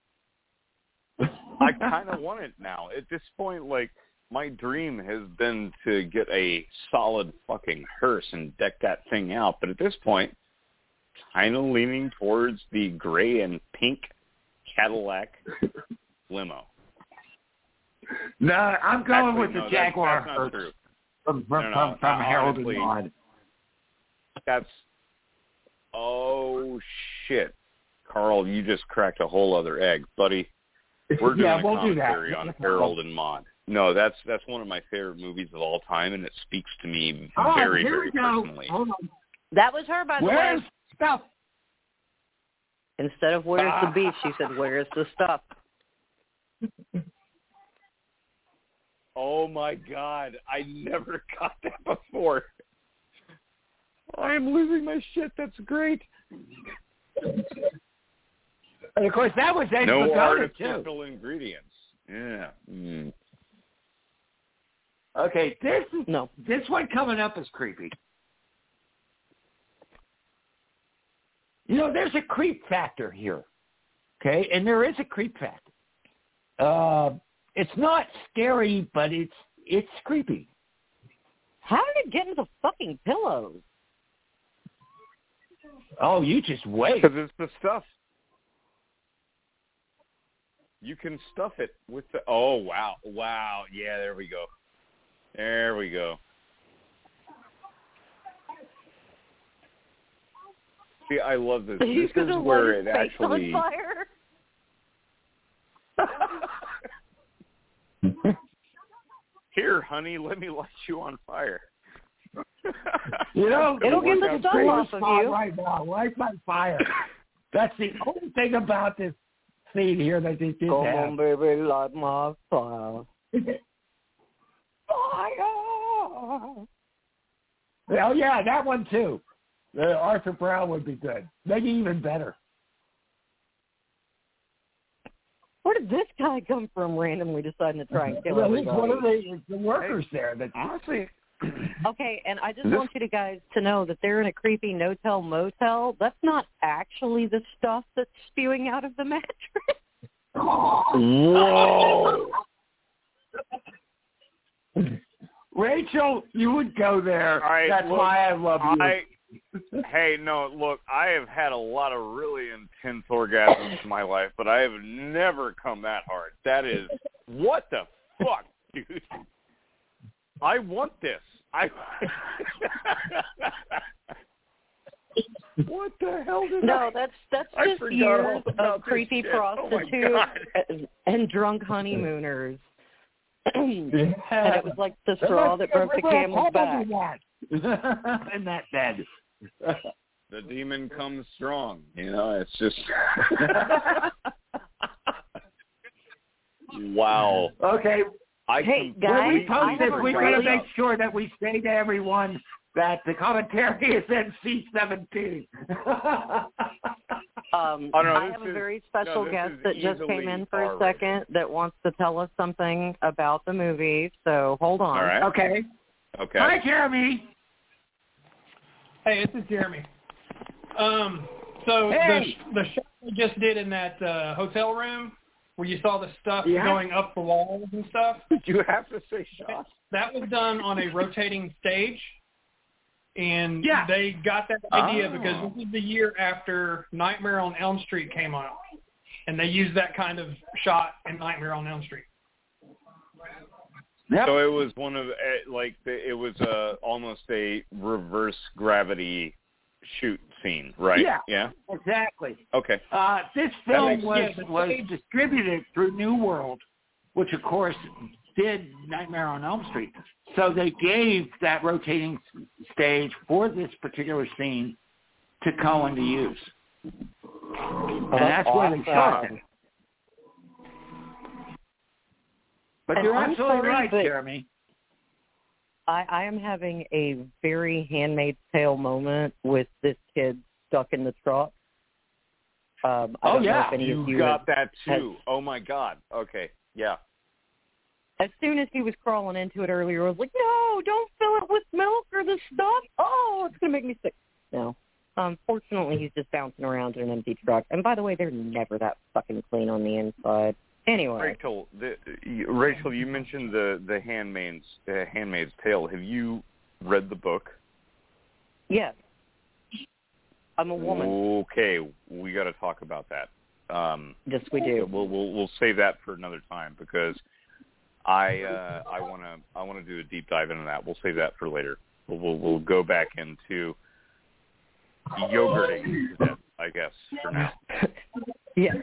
I kind of want it now. At this point, like, my dream has been to get a solid fucking hearse and deck that thing out. But at this point, kind of leaning towards the gray and pink Cadillac limo. No, I'm going with the Jaguar that's not hearse true. from Harold and Maude. That's... Oh, shit. Carl, you just cracked a whole other egg, buddy. We're doing a commentary on Harold and Maude. No, that's one of my favorite movies of all time, and it speaks to me very, very personally. Hold on. That was her, by the Where's way. stuff? Instead of where's the beef, she said, where's the stuff? Oh, my God. I never got that before. I am losing my shit. That's great. And, of course, that was Ed no Pagoda, artificial too. ingredients. Yeah. Mm. Okay, this one coming up is creepy. There's a creep factor here, okay? And there is a creep factor. It's not scary, but it's creepy. How did it get into the fucking pillows? Oh, you just wait. Because it's the stuff. You can stuff it with the... Oh, wow. Wow. Yeah, there we go. There we go. See, I love this. This is where it actually... On fire? Here, honey, let me light you on fire. It'll get the stuff off of you. Right now, light my fire. That's the only thing about this scene here that they did. Come on, baby, light my fire. Fire. Well, yeah, that one too. Arthur Brown would be good. Maybe even better. Where did this guy come from randomly deciding to try and kill everybody? He's one of the workers there. That honestly... Okay, and I just want you guys to know that they're in a creepy no-tell motel. That's not actually the stuff that's spewing out of the mattress. Whoa! Rachel, you would go there. Right, that's why I love you. Hey, no, look, I have had a lot of really intense orgasms in my life, but I have never come that hard. That is, what the fuck, dude? I want this. What the hell did that's just years of creepy prostitutes and drunk honeymooners. And it was like the straw that broke the camel's back. In that bed. The demon comes strong. You know, it's just... Wow. Okay. Hey, guys, we got to make sure that we say to everyone that the commentary is NC-17. I have a very special guest that just came in for a second that wants to tell us something about the movie, so hold on. All right. Okay. Hi, Jeremy. Hey, this is Jeremy. So hey. The shot we just did in that hotel room where you saw the stuff going up the walls and stuff. Did you have to say shot? That was done on a rotating stage. And they got that idea because this is the year after Nightmare on Elm Street came out. And they used that kind of shot in Nightmare on Elm Street. Yep. So it was one of, it was almost a reverse gravity shoot scene, right? Yeah. Exactly. Okay. This film was distributed through New World, which, of course, did Nightmare on Elm Street. So they gave that rotating stage for this particular scene to Cohen to use. And that's where they shot it. But you're absolutely right, Jeremy. I am having a very Handmaid's Tale moment with this kid stuck in the truck. I don't know if any of you got that too. Oh, my God. Okay, yeah. As soon as he was crawling into it earlier, I was like, no, don't fill it with milk or the stuff. Oh, it's going to make me sick. No. Fortunately, he's just bouncing around in an empty truck. And by the way, they're never that fucking clean on the inside. Anyway. Rachel, you mentioned the Handmaid's Tale. Have you read the book? Yes. I'm a woman. Okay, we got to talk about that. Yes, we do. We'll save that for another time because I want to do a deep dive into that. We'll save that for later. We'll go back into yogurting to death, I guess, for now. Yes.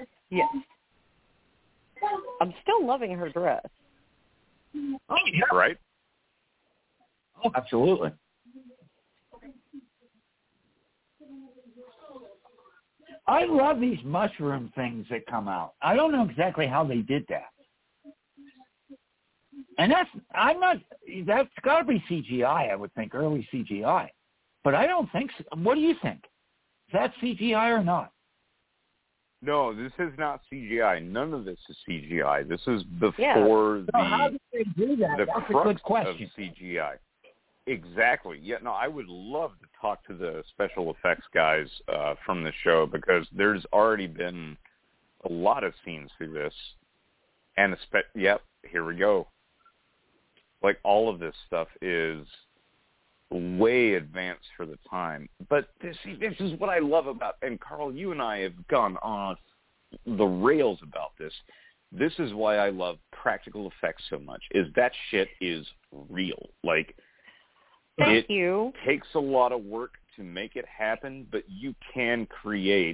I'm still loving her dress. Oh, yeah. Right? Oh, absolutely. I love these mushroom things that come out. I don't know exactly how they did that. And that's got to be CGI, I would think, early CGI. But I don't think so. What do you think? Is that CGI or not? No, this is not CGI. None of this is CGI. This is before how did they do that? the That's crux a good question. of CGI. Exactly. Yeah, no, I would love to talk to the special effects guys from the show because there's already been a lot of scenes through this. And here we go. Like, all of this stuff is way advanced for the time. But this is what I love about, and Carl, you and I have gone off the rails about this. This is why I love practical effects so much, is that shit is real. Like, Thank it you. takes a lot of work to make it happen, but you can create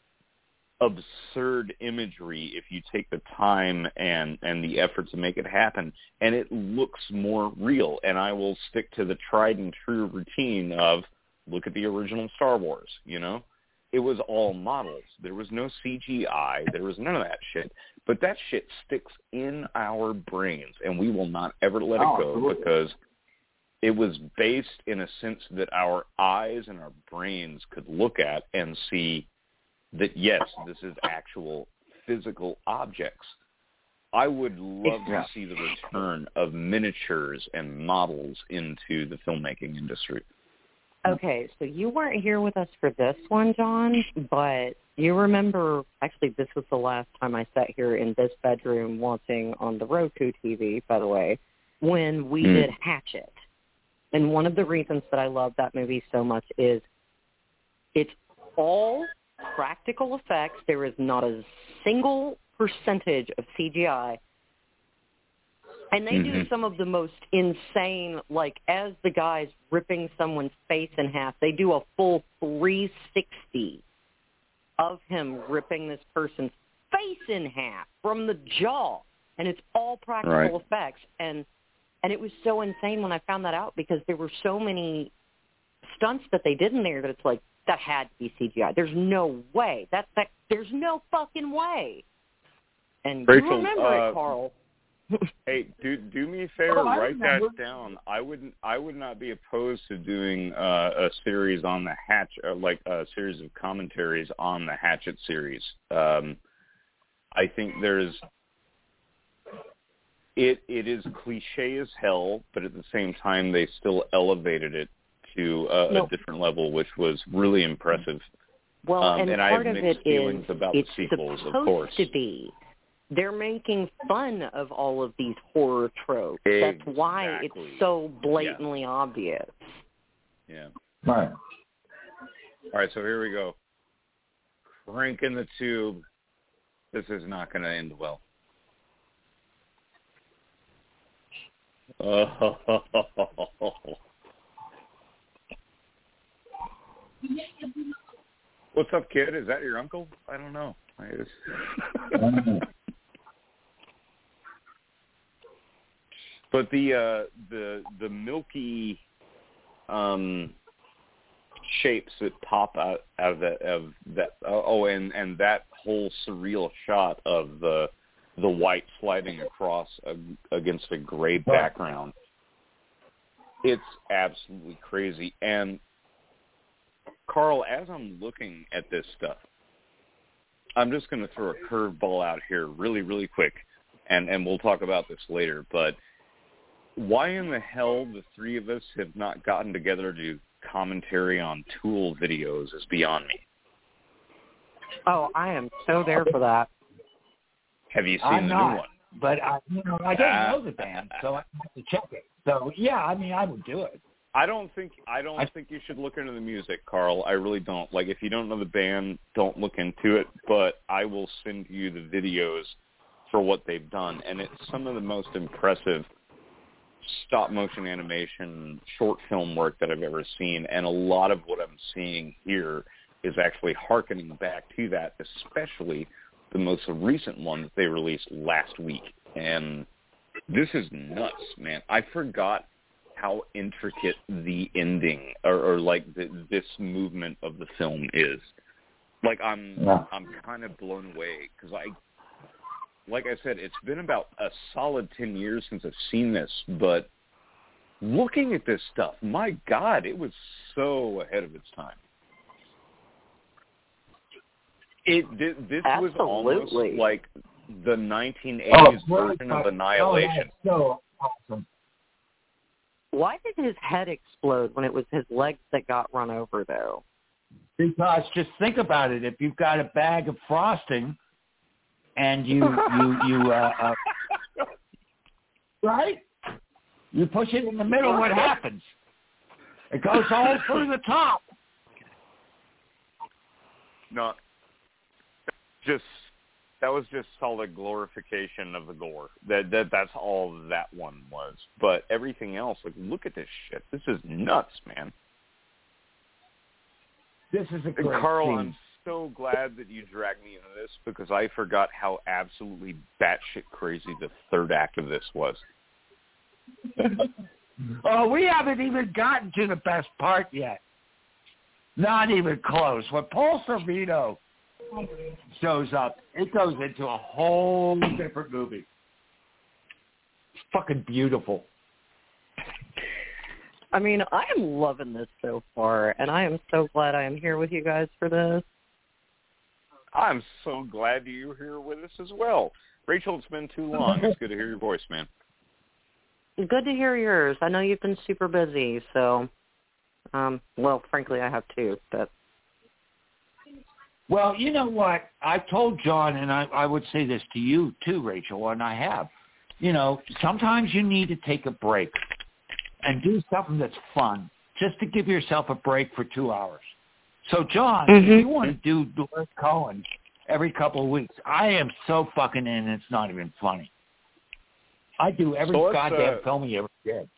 absurd imagery if you take the time and the effort to make it happen, and it looks more real. And I will stick to the tried and true routine of look at the original Star Wars. You know, it was all models. There was no CGI. There was none of that shit. But that shit sticks in our brains, and we will not ever let it go because it was based in a sense that our eyes and our brains could look at and see that, yes, this is actual physical objects. I would love to see the return of miniatures and models into the filmmaking industry. Okay, so you weren't here with us for this one, John, but you remember, actually, this was the last time I sat here in this bedroom watching on the Roku TV, by the way, when we did Hatchet. And one of the reasons that I love that movie so much is it's all practical effects. There is not a single percentage of CGI. And they do some of the most insane, like as the guy's ripping someone's face in half, they do a full 360 of him ripping this person's face in half from the jaw and it's all practical effects. And it was so insane when I found that out because there were so many stunts that they did in there that it's like, that had to be CGI. There's no way. There's no fucking way. And Rachel, you remember it, Carl. Hey, do me a favor, write that down. I would not be opposed to doing a series on the Hatch, like a series of commentaries on the Hatchet series. I think it is cliche as hell, but at the same time they still elevated it to a different level, which was really impressive. Well, and I part have of mixed it feelings is about it's the sequels, supposed of course. to be. They're making fun of all of these horror tropes. That's why it's so blatantly obvious. Yeah. Right. All right, so here we go. Cranking the tube. This is not going to end well. What's up, kid? Is that your uncle? I don't know. But the milky shapes that pop out of that. Oh, and that whole surreal shot of the white sliding across against a gray background. It's absolutely crazy. And Carl, as I'm looking at this stuff, I'm just going to throw a curveball out here really, really quick, and we'll talk about this later. But why in the hell the three of us have not gotten together to do commentary on Tool videos is beyond me. Oh, I am so there for that. Have you seen the new one? But I don't know the band, so I have to check it. So yeah, I mean, I would do it. I don't think you should look into the music, Carl. I really don't. Like, if you don't know the band, don't look into it. But I will send you the videos for what they've done, and it's some of the most impressive stop-motion animation short film work that I've ever seen. And a lot of what I'm seeing here is actually hearkening back to that, especially the most recent one that they released last week. And this is nuts, man. I forgot how intricate the ending or like this movement of the film is. Like, I'm kind of blown away because like I said, it's been about a solid 10 years since I've seen this, but looking at this stuff, my God, it was so ahead of its time. This was almost like the 1980s version of Annihilation. So awesome. Why did his head explode when it was his legs that got run over, though? Because just think about it. If you've got a bag of frosting and you right? You push it in the middle, what happens? It goes all through the top. No, that was just solid glorification of the gore. That's all that one was. But everything else, like, look at this shit. This is nuts, man. This is a great Carl, scene. I'm so glad that you dragged me into this because I forgot how absolutely batshit crazy the third act of this was. Oh, we haven't even gotten to the best part yet. Not even close. When Paul Sorvino shows up, it goes into a whole different movie. It's fucking beautiful. I mean, I am loving this so far, and I am so glad I am here with you guys for this. I'm so glad you're here with us as well. Rachel, it's been too long. It's good to hear your voice, man. Good to hear yours. I know you've been super busy, so, well, frankly, I have too, but... Well, you know what? I told John, and I would say this to you too, Rachel, and I have. You know, sometimes you need to take a break and do something that's fun, just to give yourself a break for 2 hours. So, John, if you want to do Doris Cohen every couple of weeks, I am so fucking in, it's not even funny. I do every goddamn film he ever did.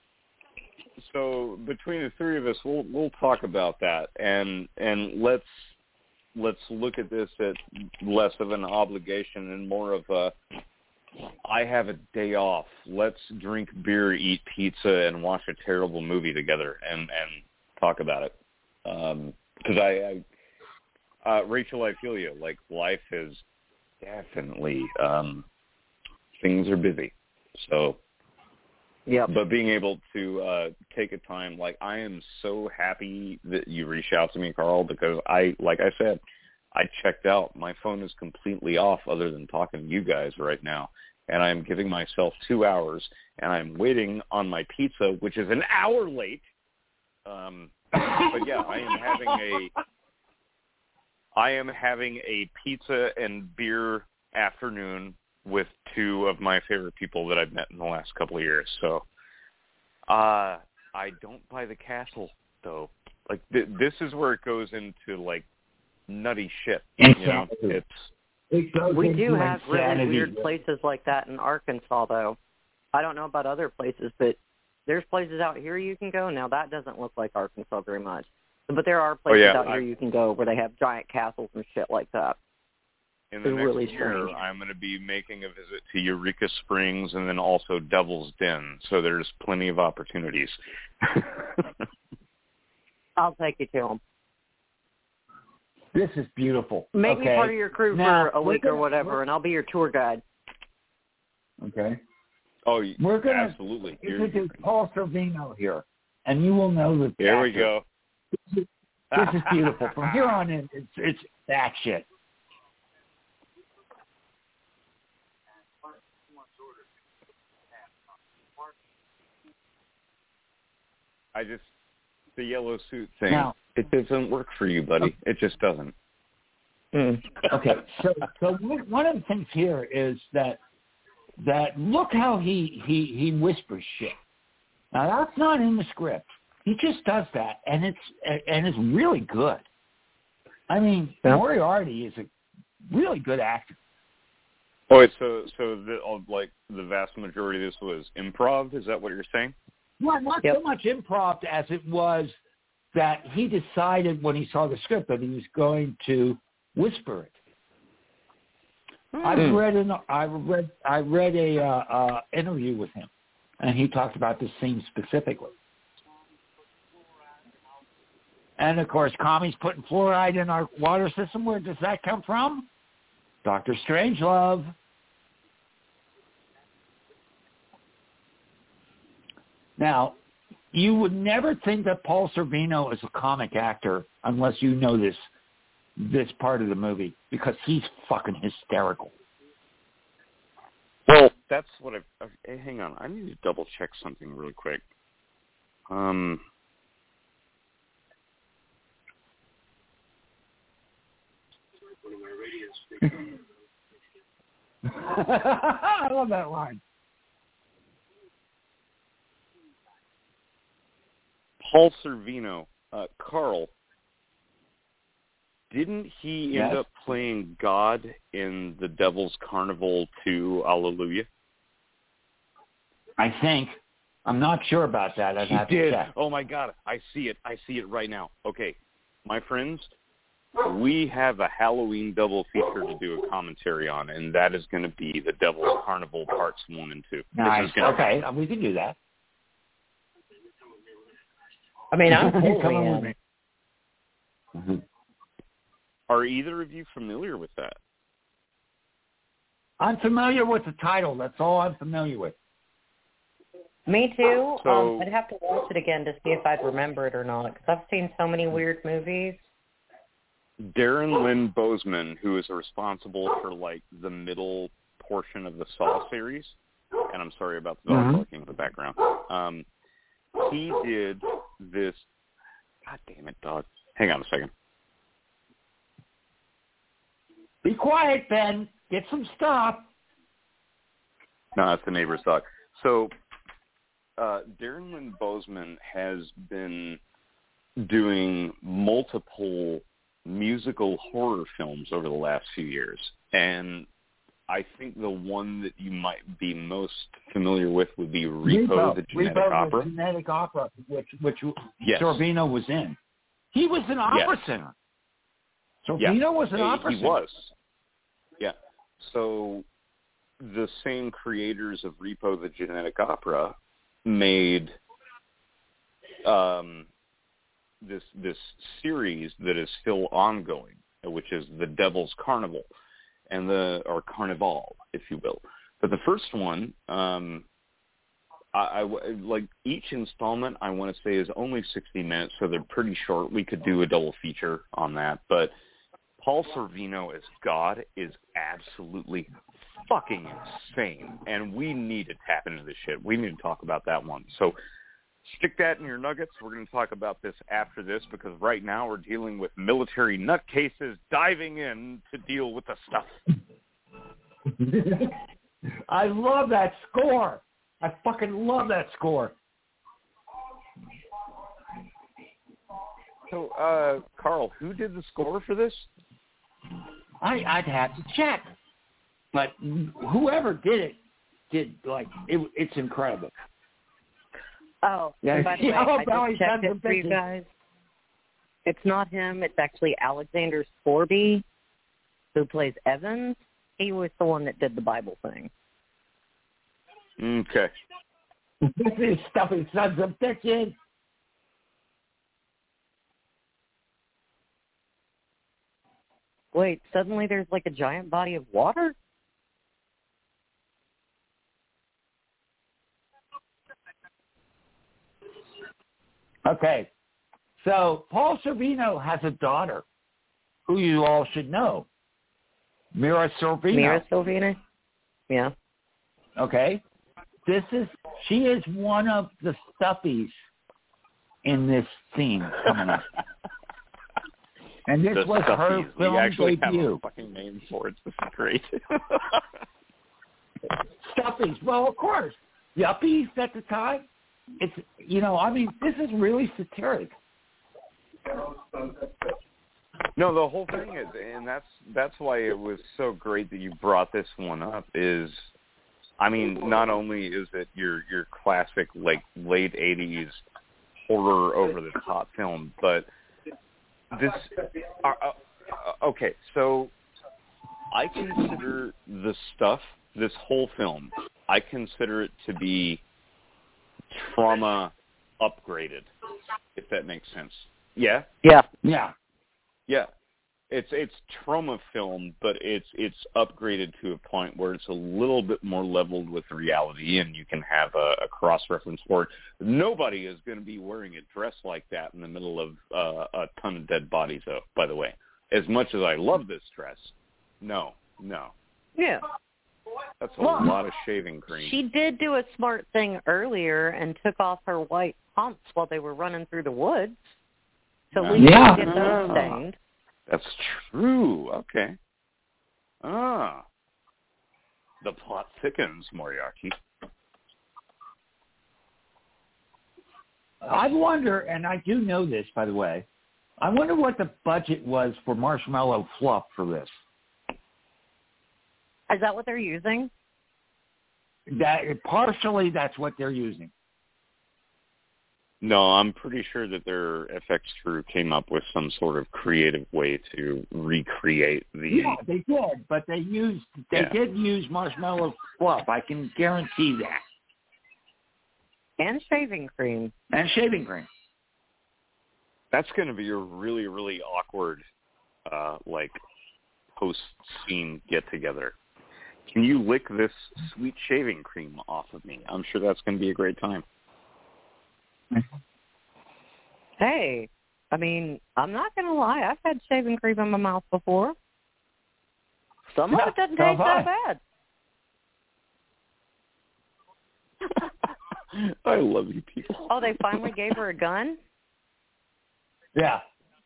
So between the three of us, we'll talk about that, and let's look at this at less of an obligation and more of a I have a day off. Let's drink beer, eat pizza, and watch a terrible movie together and talk about it. Because Rachel, I feel you. Like, life is definitely, things are busy. So, yeah. But being able to take a time, like, I am so happy that you reached out to me, Carl, because like I said, I checked out. My phone is completely off other than talking to you guys right now. And I'm giving myself 2 hours, and I'm waiting on my pizza, which is an hour late. But yeah, I am having a pizza and beer afternoon with two of my favorite people that I've met in the last couple of years. So I don't buy the castle, though. Like, this is where it goes into, like, nutty shit. You know, we do have really weird places like that in Arkansas, though. I don't know about other places, but there's places out here you can go. Now, that doesn't look like Arkansas very much. But there are places out here you can go where they have giant castles and shit like that. In the next year, I'm going to be making a visit to Eureka Springs and then also Devil's Den. So there's plenty of opportunities. I'll take you to them. This is beautiful. Make me part of your crew for a week or whatever, and I'll be your tour guide. Okay. Oh, we're gonna absolutely. You're do Paul Sorvino here, and you will know that. Here we go. This is beautiful. From here on in, it's that shit. The yellow suit thing, it doesn't work for you, buddy. It just doesn't. Okay, so one of the things here is that look how he whispers shit. Now that's not in the script. He just does that, and it's really good. I mean, Moriarty is a really good actor. Oh, wait, so the vast majority of this was improv? Is that what you're saying? Well, not so much improv as it was that he decided when he saw the script that he was going to whisper it. I read a interview with him, and he talked about this scene specifically. And of course, Kami's putting fluoride in our water system. Where does that come from? Dr. Strangelove. Now, you would never think that Paul Sorvino is a comic actor unless you know this part of the movie, because he's fucking hysterical. Well, that's what hang on. I need to double check something really quick. I love that line. Paul Sorvino, Carl, didn't he end up playing God in the Devil's Carnival 2, Alleluia? I think. I'm not sure about that. I'd have to check. Oh, my God. I see it. I see it right now. Okay. My friends, we have a Halloween double feature to do a commentary on, and that is going to be the Devil's Carnival Parts 1 and 2. Nice. Okay. We can do that. I mean, I'm totally with me. Mm-hmm. Are either of you familiar with that? I'm familiar with the title. That's all I'm familiar with. Me too. So, I'd have to watch it again to see if I'd remember it or not, because I've seen so many weird movies. Darren Lynn Bousman, who is responsible for, like, the middle portion of the Saw series, and I'm sorry about the dog barking in the background, he did this. God damn it, dog. Hang on a second. Be quiet, Ben. Get some stuff. No, that's the neighbor's dog. So, Darren Lynn Bousman has been doing multiple musical horror films over the last few years. And I think the one that you might be most familiar with would be Repo, the Genetic Opera. The Genetic Opera, which yes. Sorvino was in. He was an opera singer. Sorvino was an opera singer. He was. Yeah. So the same creators of Repo the Genetic Opera made this series that is still ongoing, which is The Devil's Carnival, or Carnival, if you will. But the first one, I like each installment, I want to say, is only 60 minutes, so they're pretty short. We could do a double feature on that. But Paul Sorvino as God is absolutely fucking insane, and we need to tap into this shit. We need to talk about that one. So stick that in your nuggets. We're going to talk about this after this, because right now we're dealing with military nutcases diving in to deal with the stuff. I love that score. I fucking love that score. So, Carl, who did the score for this? I'd have to check. But whoever did it, it's incredible. Oh, and by the way, I just checked it for you guys. It's not him. It's actually Alexander Scorby, who plays Evans. He was the one that did the Bible thing. Okay. This is stuffing sons of bitches. Wait, suddenly there's like a giant body of water? Okay. So Paul Sorvino has a daughter who you all should know. Mira Sorvino. Mira Sorvino? Yeah. Okay. She is one of the stuffies in this scene coming up. And this was her film we actually debut. Have a fucking name for it. This is great. Stuffies. Well, of course. Yuppies at the time. It's, this is really satiric. No, the whole thing is, and that's why it was so great that you brought this one up, is, not only is it your classic, like, late 80s horror over-the-top film, but this... okay, so I consider this whole film, I consider it to be trauma upgraded, if that makes sense. Yeah? Yeah. Yeah. Yeah. It's trauma film, but it's upgraded to a point where it's a little bit more leveled with reality, and you can have a cross-reference for it. Nobody is going to be wearing a dress like that in the middle of a ton of dead bodies, though, by the way. As much as I love this dress, no. Yeah. That's a lot of shaving cream. She did do a smart thing earlier and took off her white pumps while they were running through the woods. So at least she get those stained. That's true. Okay. The plot thickens, Moriarty. I wonder, and I do know this, by the way, I wonder what the budget was for marshmallow fluff for this. Is that what they're using? Partially, that's what they're using. No, I'm pretty sure that their FX crew came up with some sort of creative way to recreate the... Yeah, they did, but they did use marshmallow fluff. I can guarantee that. And shaving cream. That's going to be a really, really awkward, post-scene get-together. Can you lick this sweet shaving cream off of me? I'm sure that's going to be a great time. Hey, I'm not going to lie. I've had shaving cream in my mouth before. Some of it doesn't taste that bad. I love you people. Oh, they finally gave her a gun? Yeah.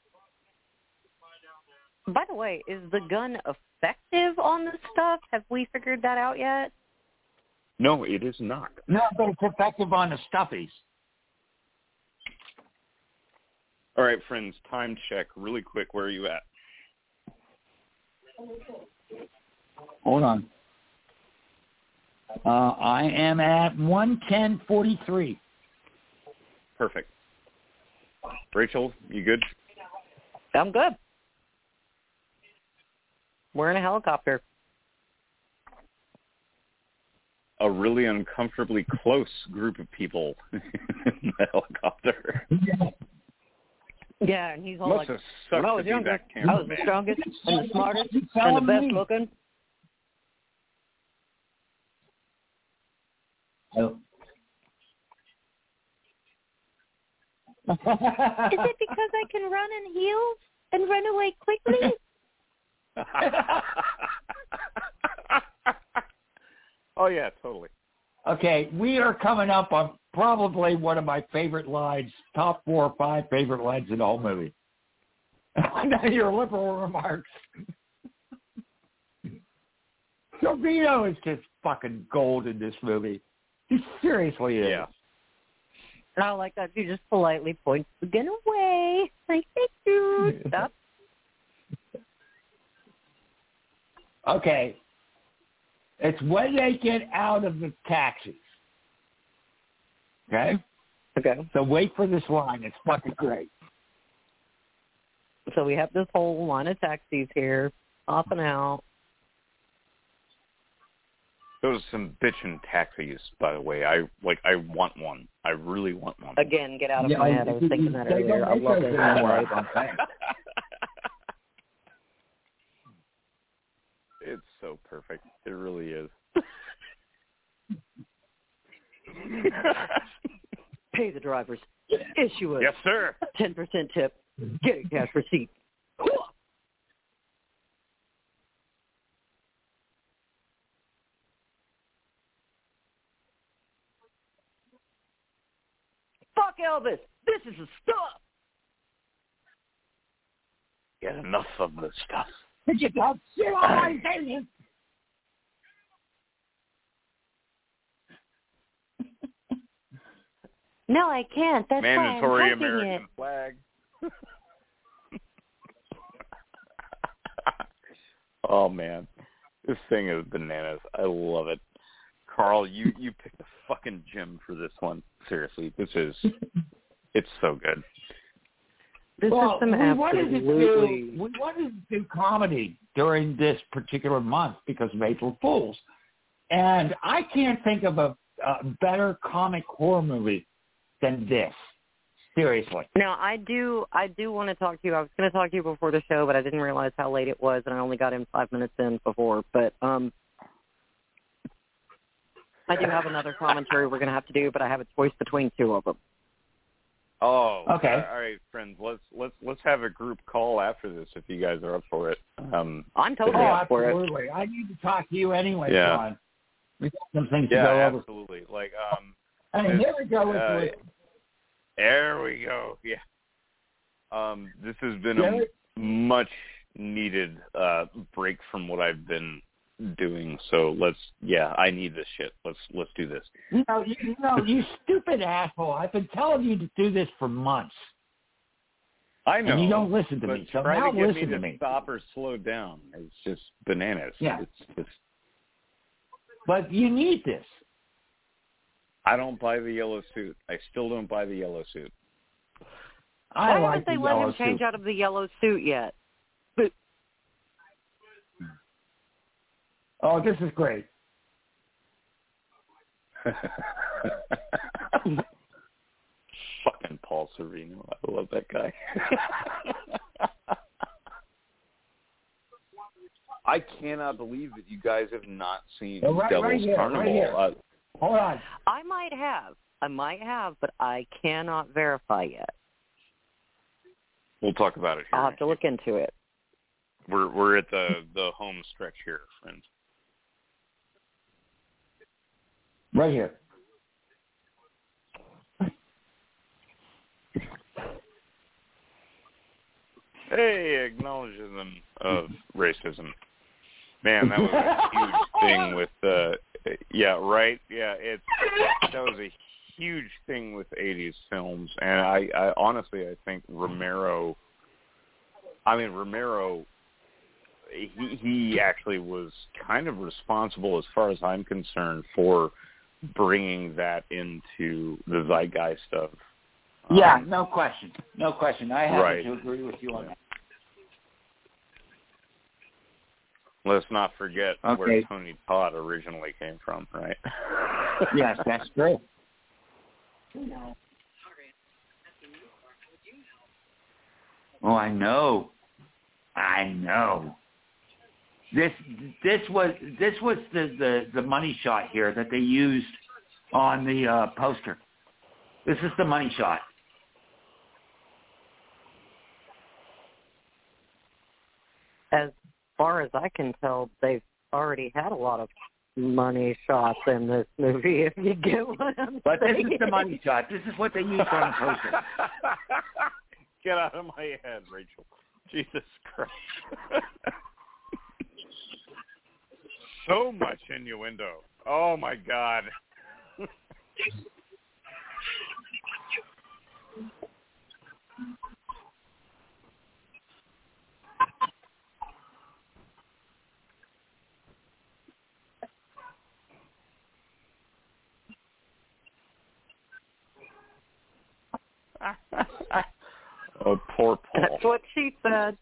By the way, is the gun effective on this stuff? Have we figured that out yet? No, it is not. No, but it's effective on the stuffies. All right, friends, time check. Really quick, where are you at? Hold on. I am at 1:10:43. Perfect. Rachel, you good? I'm good. We're in a helicopter. a really uncomfortably close group of people in the helicopter. Yeah, and he's all Must like, have sucked when I to was be younger, that I was the cameraman. strongest and the smartest and the best looking. Oh. Is it because I can run in heels and run away quickly? Oh, yeah, totally. Okay, we are coming up on probably one of my favorite lines, top 4 or 5 favorite lines in the whole movie. Now your liberal remarks. Sorvino is just fucking gold in this movie. He seriously is. Yeah. And I like that. He just politely points the gun away. Like, thank you. Stop. Okay. It's when they get out of the taxis. Okay? Okay. So wait for this line. It's fucking great. So we have this whole line of taxis here, hopping out. Those are some bitchin' taxis, by the way. I want one. I really want one. Again, get out of my head. I was thinking that earlier. I love this anyway. It's so perfect. It really is. Pay the drivers. Issue a Yes, sir. 10% tip. Get a cash receipt. Fuck Elvis. This is a stuff. Get enough of this stuff. Get that shit on my face. No, I can't. That's mandatory why I'm touching American it. flag. Oh man, this thing is bananas. I love it. Carl, you picked a fucking gem for this one. Seriously, it's so good. This is some we wanted to do comedy during this particular month because of April Fools, and I can't think of a better comic horror movie than this. Seriously. Now, I do want to talk to you. I was going to talk to you before the show, but I didn't realize how late it was, and I only got in 5 minutes in before. But I do have another commentary we're going to have to do, but I have a choice between 2 of them. Oh, okay. All right, friends. Let's have a group call after this if you guys are up for it. I'm totally up for it. Absolutely. I need to talk to you anyway, Yeah. John. We got some things to go over. Absolutely. Like, and here we go. There we go. Yeah. This has been a much needed break from what I've been doing. So I need this shit. Let's do this. You stupid asshole. I've been telling you to do this for months. I know. And you don't listen to me. So try now to get listen me to me. Stop or slow down. It's just bananas. Yeah. It's just. But you need this. I don't buy the yellow suit. I still don't buy the yellow suit. Why haven't they let him change out of the yellow suit yet? Oh, this is great. Fucking Paul Sorvino. I love that guy. I cannot believe that you guys have not seen Devil's Carnival. Right here. Hold on. I might have, but I cannot verify yet. We'll talk about it here. I'll have to look into it. We're at the home stretch here, friends. Right here. Hey, acknowledgement of racism. Man, that was a huge thing with that was a huge thing with 80s films, and I honestly think Romero he actually was kind of responsible, as far as I'm concerned, for bringing that into the zeitgeist of. Yeah, no question. I have right. to agree with you on that. Let's not forget Okay. where Tony Todd originally came from, right? Yes, that's true. Oh, I know. This was the money shot here that they used on the poster. This is the money shot. As far as I can tell, they've already had a lot of money shots in this movie, if you get what I'm But saying. this is the money shot. This is what they used on the poster. Get out of my head, Rachel. Jesus Christ. So much innuendo. Oh, my God. Oh, poor Paul. That's what she said.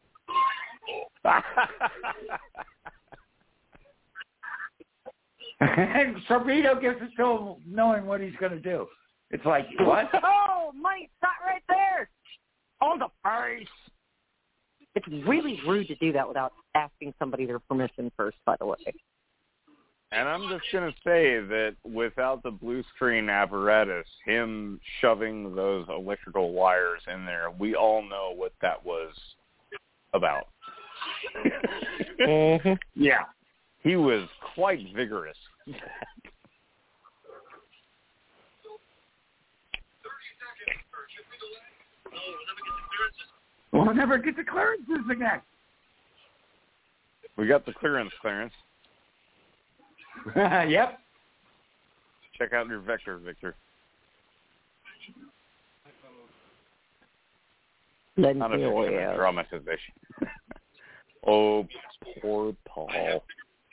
And Cerrito gives it to him knowing what he's going to do. It's like, what? Oh, money shot right there. On the face. It's really rude to do that without asking somebody their permission first, by the way. And I'm just going to say that without the blue screen apparatus, him shoving those electrical wires in there, we all know what that was about. Mm-hmm. Yeah. He was quite vigorous. We'll never get the clearances again. We got the clearance. Yep. Check out your vector, Victor. Not a fiction of dramatization. Oh, poor Paul.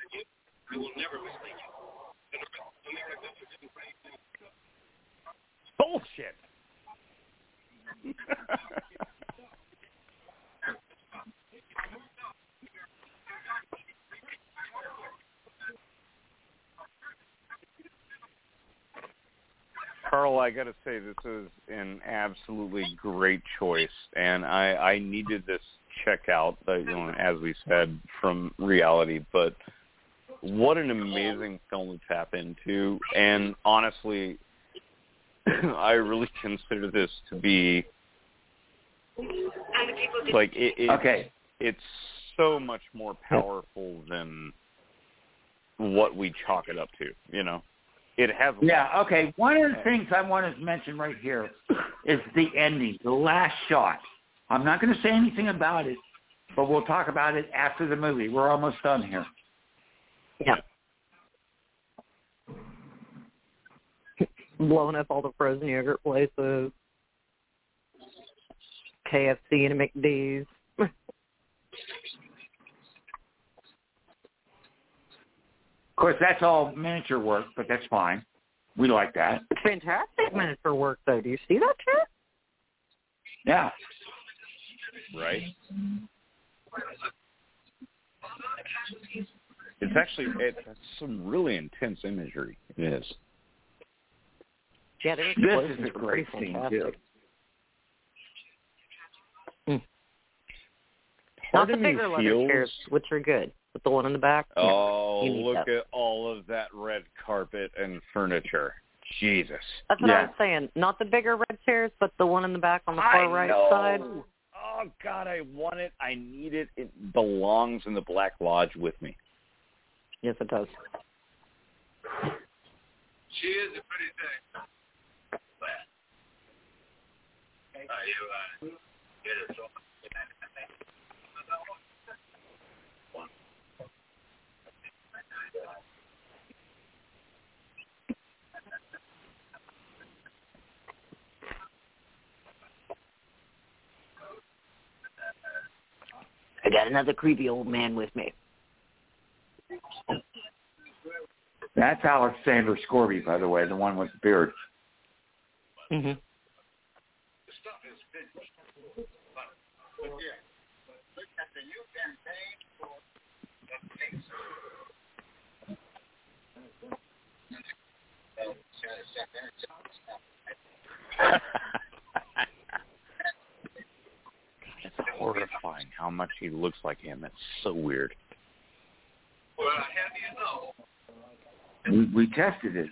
Bullshit. Carl, I got to say, this is an absolutely great choice, and I needed this checkout, as we said, from reality, but what an amazing film to tap into, and honestly, I really consider this to be, like, it's so much more powerful than what we chalk it up to, you know? It has. Yeah, okay. One of the things I want to mention right here is the ending, the last shot. I'm not going to say anything about it, but we'll talk about it after the movie. We're almost done here. Yeah. Blowing up all the frozen yogurt places, KFC and McD's. Of course, that's all miniature work, but that's fine. We like that. Fantastic miniature work, though. Do you see that, Chad? Yeah. Right. It's some really intense imagery. It is. Yeah, this is a great scene, too. Not the bigger leather chairs, which are good, but the one in the back. Oh, look at all of that red carpet and furniture. Jesus. That's what I was saying. Not the bigger red chairs, but the one in the back on the far right side. Oh, God, I want it. I need it. It belongs in the Black Lodge with me. Yes, it does. She is a pretty thing. I got another creepy old man with me. That's Alexander Scorby, by the way, the one with the beard. Mm-hmm. It's horrifying how much he looks like him. It's so weird. Well, how do you know? We tested it.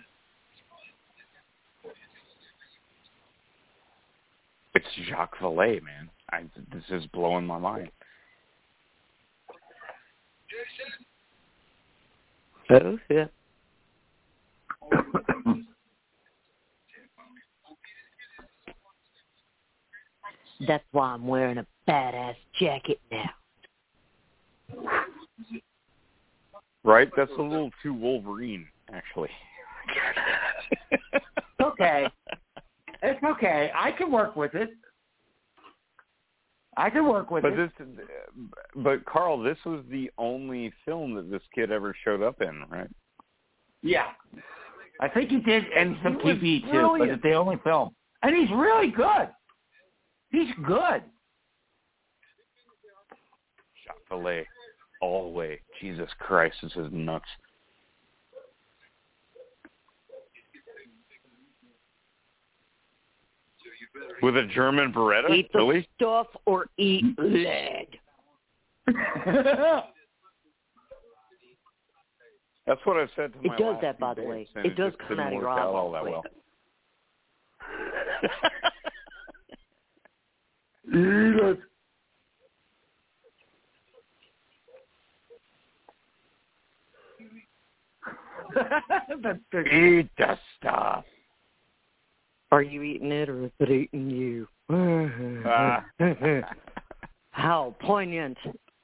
It's Jacques Vallée, man. This is blowing my mind. Oh, yeah. That's why I'm wearing a badass jacket now. Right? That's a little too Wolverine, actually. Okay. It's okay. I can work with it. But Carl, this was the only film that this kid ever showed up in, right? Yeah. I think he did and some TV too, brilliant. but it's the only film. And he's really good. He's good. Jacques Vallée, all the way. Jesus Christ, this is nuts. With a German Beretta? Eat the Really? stuff or eat lead. That's what I've said to my It does last that, by few the way. dates, and It does just come didn't out of work your out all eyeballs. that well. Eat it. Eat the stuff. Are you eating it or is it eating you? How poignant.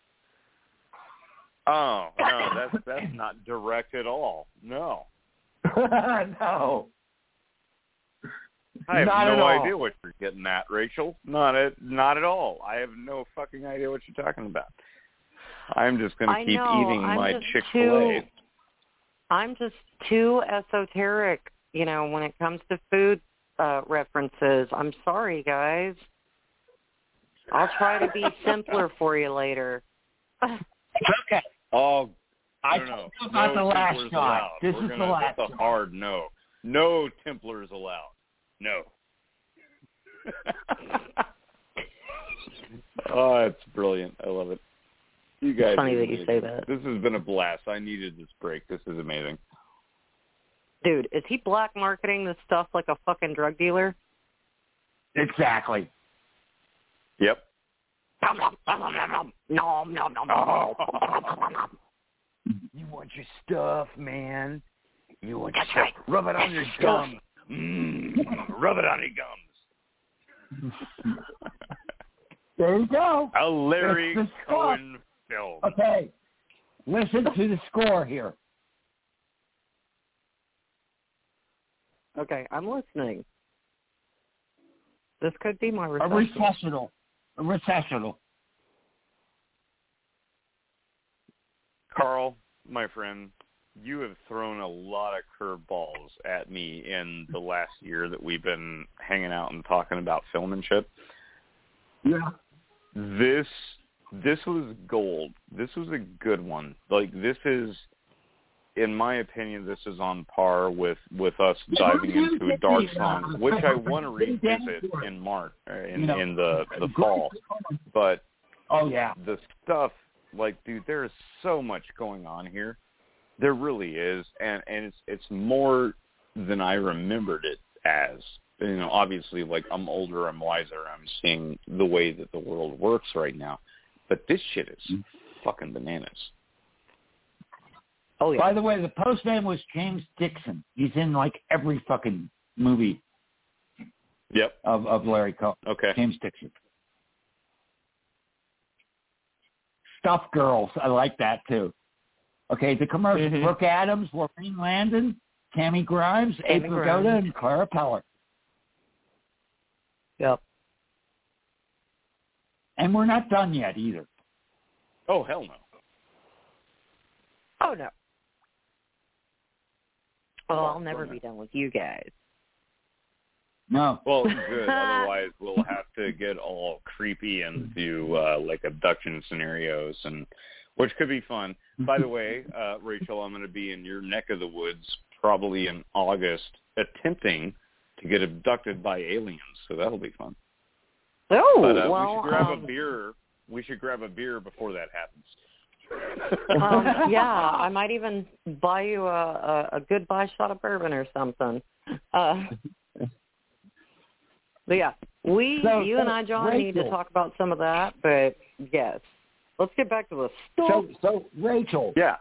Oh, no, that's not direct at all. No. No. I have Not at no all. idea what you're getting at, Rachel. Not at all. I have no fucking idea what you're talking about. I'm just going to keep eating my Chick-fil-A. I'm just too esoteric, when it comes to food references. I'm sorry, guys. I'll try to be simpler for you later. Okay. Oh, I no. told you about the last Templars shot. allowed. This is the last That's a shot. hard no. No Templars allowed. No. Oh, it's brilliant. I love it. You guys. It's funny are that you amazing. say that. This has been a blast. I needed this break. This is amazing. Dude, is he black marketing this stuff like a fucking drug dealer? Exactly. Yep. No. You want your stuff, man. You want your That's stuff. right. Rub it on your gum. Rub it on your gums. There you go. A Larry It's the Cohen film. Okay. Listen to the score here. Okay, I'm listening. This could be my A recessional. recessional. Carl, my friend, you have thrown a lot of curveballs at me in the last year that we've been hanging out and talking about film and shit. Yeah. This was gold. This was a good one. Like, this is, in my opinion, this is on par with us diving into a Dark Song, which I want to revisit in March, in the fall. But oh yeah, the stuff, like, dude, there is so much going on here. There really is, and it's more than I remembered it as. Obviously, like, I'm older, I'm wiser, I'm seeing the way that the world works right now. But this shit is fucking bananas. Oh, yeah. By the way, the post name was James Dixon. He's in, like, every fucking movie. Yep. Of Larry Cohen. Okay. James Dixon. Stuff Girls. I like that, too. Okay, the commercial. Mm-hmm. Brooke Adams, Maureen Landon, Tammy Grimes, April Goda, and Clara Peller. Yep. And we're not done yet, either. Oh, hell no. Oh, no. Well, I'll never be done with you guys. No. Well, good. Otherwise, we'll have to get all creepy and do, like, abduction scenarios, and which could be fun. By the way, Rachel, I'm going to be in your neck of the woods probably in August attempting to get abducted by aliens, so that'll be fun. Oh, but, well, we should grab a beer. We should grab a beer before that happens. Yeah, I might even buy you a goodbye shot of bourbon or something. But yeah, you and I, John, need to talk about some of that. But yes, let's get back to the story. So Rachel, yeah,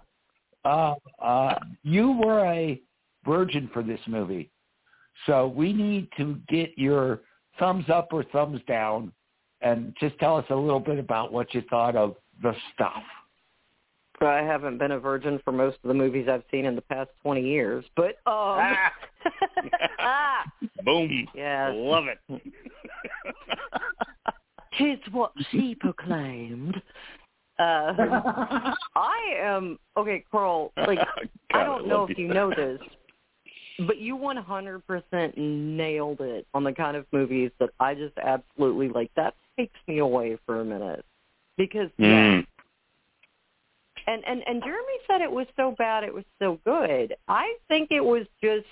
you were a virgin for this movie, so we need to get your thumbs up or thumbs down, and just tell us a little bit about what you thought of the stuff. I haven't been a virgin for most of the movies I've seen in the past 20 years, but boom, yeah, love it. 'Tis what she proclaimed. I am okay, Carl. Like, I don't know if you know this, but you 100% nailed it on the kind of movies that I just absolutely like. That takes me away for a minute because. Yeah, And Jeremy said it was so bad, it was so good. I think it was just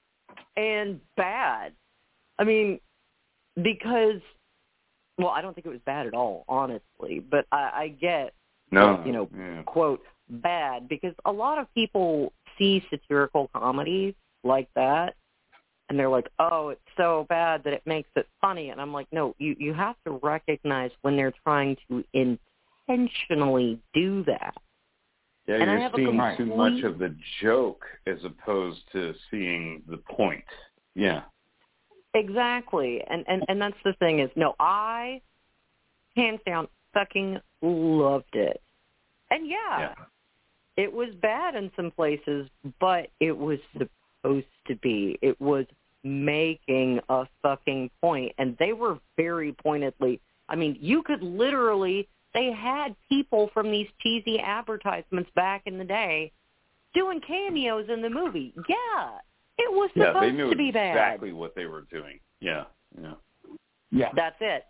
bad. I mean, because, well, I don't think it was bad at all, honestly. But I get, quote, bad, because a lot of people see satirical comedies like that, and they're like, oh, it's so bad that it makes it funny. And I'm like, no, you have to recognize when they're trying to intentionally do that. Yeah, and you're seeing too much of the joke as opposed to seeing the point. Yeah. Exactly. And that's the thing is, no, I, hands down, fucking loved it. And yeah, it was bad in some places, but it was supposed to be. It was making a fucking point. And they were very pointedly, I mean, you could literally... They had people from these cheesy advertisements back in the day doing cameos in the movie. Yeah, it was supposed to be bad. They knew exactly what they were doing. Yeah. That's it.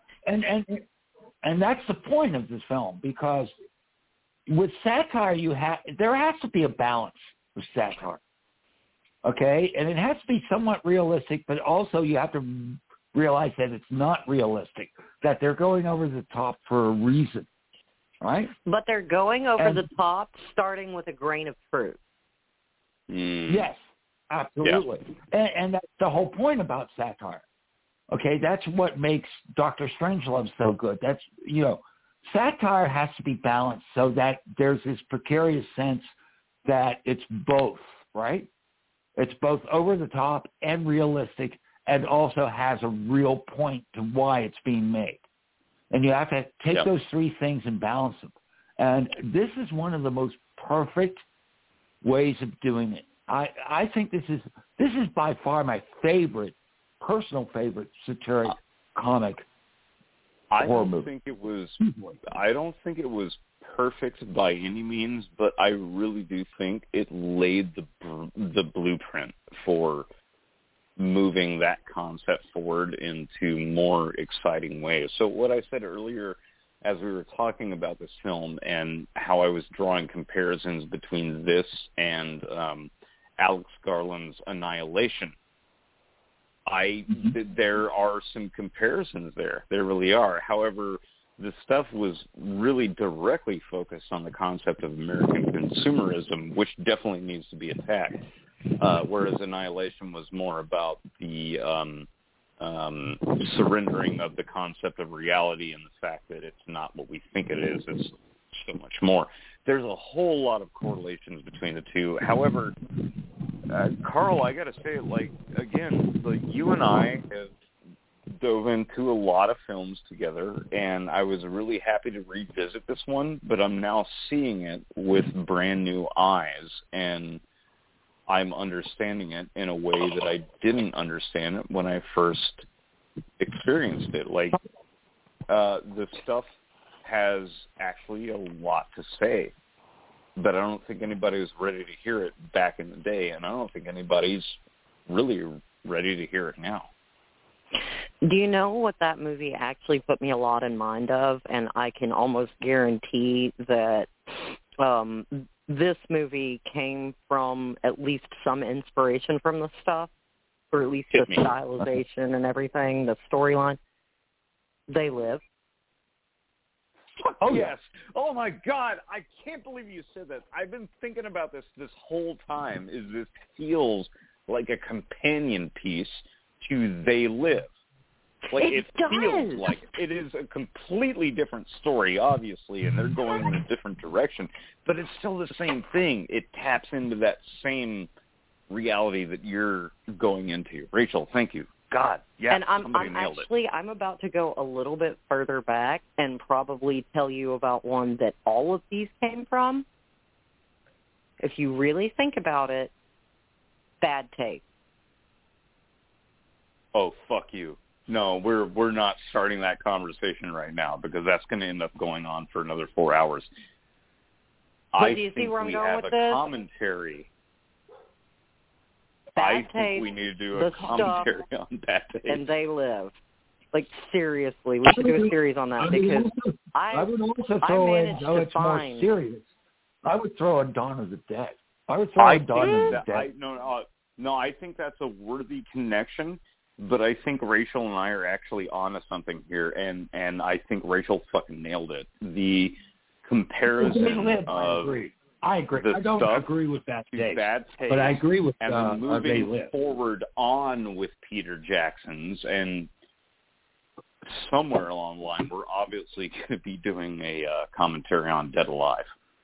And that's the point of this film, because with satire, there has to be a balance with satire. Okay, and it has to be somewhat realistic, but also you have to realize that it's not realistic, that they're going over the top for a reason, right? But they're going over the top starting with a grain of truth. Yes, absolutely. Yeah. And that's the whole point about satire. Okay, that's what makes Dr. Strangelove so good. That's, satire has to be balanced so that there's this precarious sense that it's both, right? It's both over the top and realistic, and also has a real point to why it's being made. And you have to take those three things and balance them. And this is one of the most perfect ways of doing it. I think this is by far my personal favorite satiric comic horror movie. I don't think it was perfect by any means, but I really do think it laid the blueprint for moving that concept forward into more exciting ways. So what I said earlier as we were talking about this film and how I was drawing comparisons between this and Alex Garland's Annihilation, there are some comparisons there. There really are. However, the stuff was really directly focused on the concept of American consumerism, which definitely needs to be attacked. Whereas Annihilation was more about the surrendering of the concept of reality and the fact that it's not what we think it is. It's so much more. There's a whole lot of correlations between the two. However, Carl, I got to say, again, you and I have dove into a lot of films together, and I was really happy to revisit this one, but I'm now seeing it with brand new eyes, and I'm understanding it in a way that I didn't understand it when I first experienced it. The stuff has actually a lot to say, but I don't think anybody was ready to hear it back in the day, and I don't think anybody's really ready to hear it now. Do you know what that movie actually put me a lot in mind of? And I can almost guarantee that this movie came from at least some inspiration from the stuff, or at least the stylization and everything, the storyline. They Live. Oh, yes. Oh, my God. I can't believe you said that. I've been thinking about this whole time. This feels like a companion piece to They Live. Like it feels like it is a completely different story, obviously, and they're going in a different direction, but it's still the same thing. It taps into that same reality that you're going into. Rachel, thank you. God, yeah, and I'm about to go a little bit further back and probably tell you about one that all of these came from. If you really think about it, Bad Taste. Oh, fuck you. No, we're not starting that conversation right now because that's going to end up going on for another 4 hours. But do you see where I'm going with this? I think we have a commentary. I think we need to do a commentary on Bad Taste. And They Live. Like, seriously, we should do a series on that because I would also throw in, though it's more serious, I would throw in Dawn of the Dead. I would throw in Dawn of the Dead. No, I think that's a worthy connection, but I think Rachel and I are actually onto something here, and I think Rachel fucking nailed it. The comparison of... I agree. I don't agree with Bad Taste, but I agree with and then moving forward on with Peter Jackson's, and somewhere along the line, we're obviously going to be doing a commentary on Dead Alive.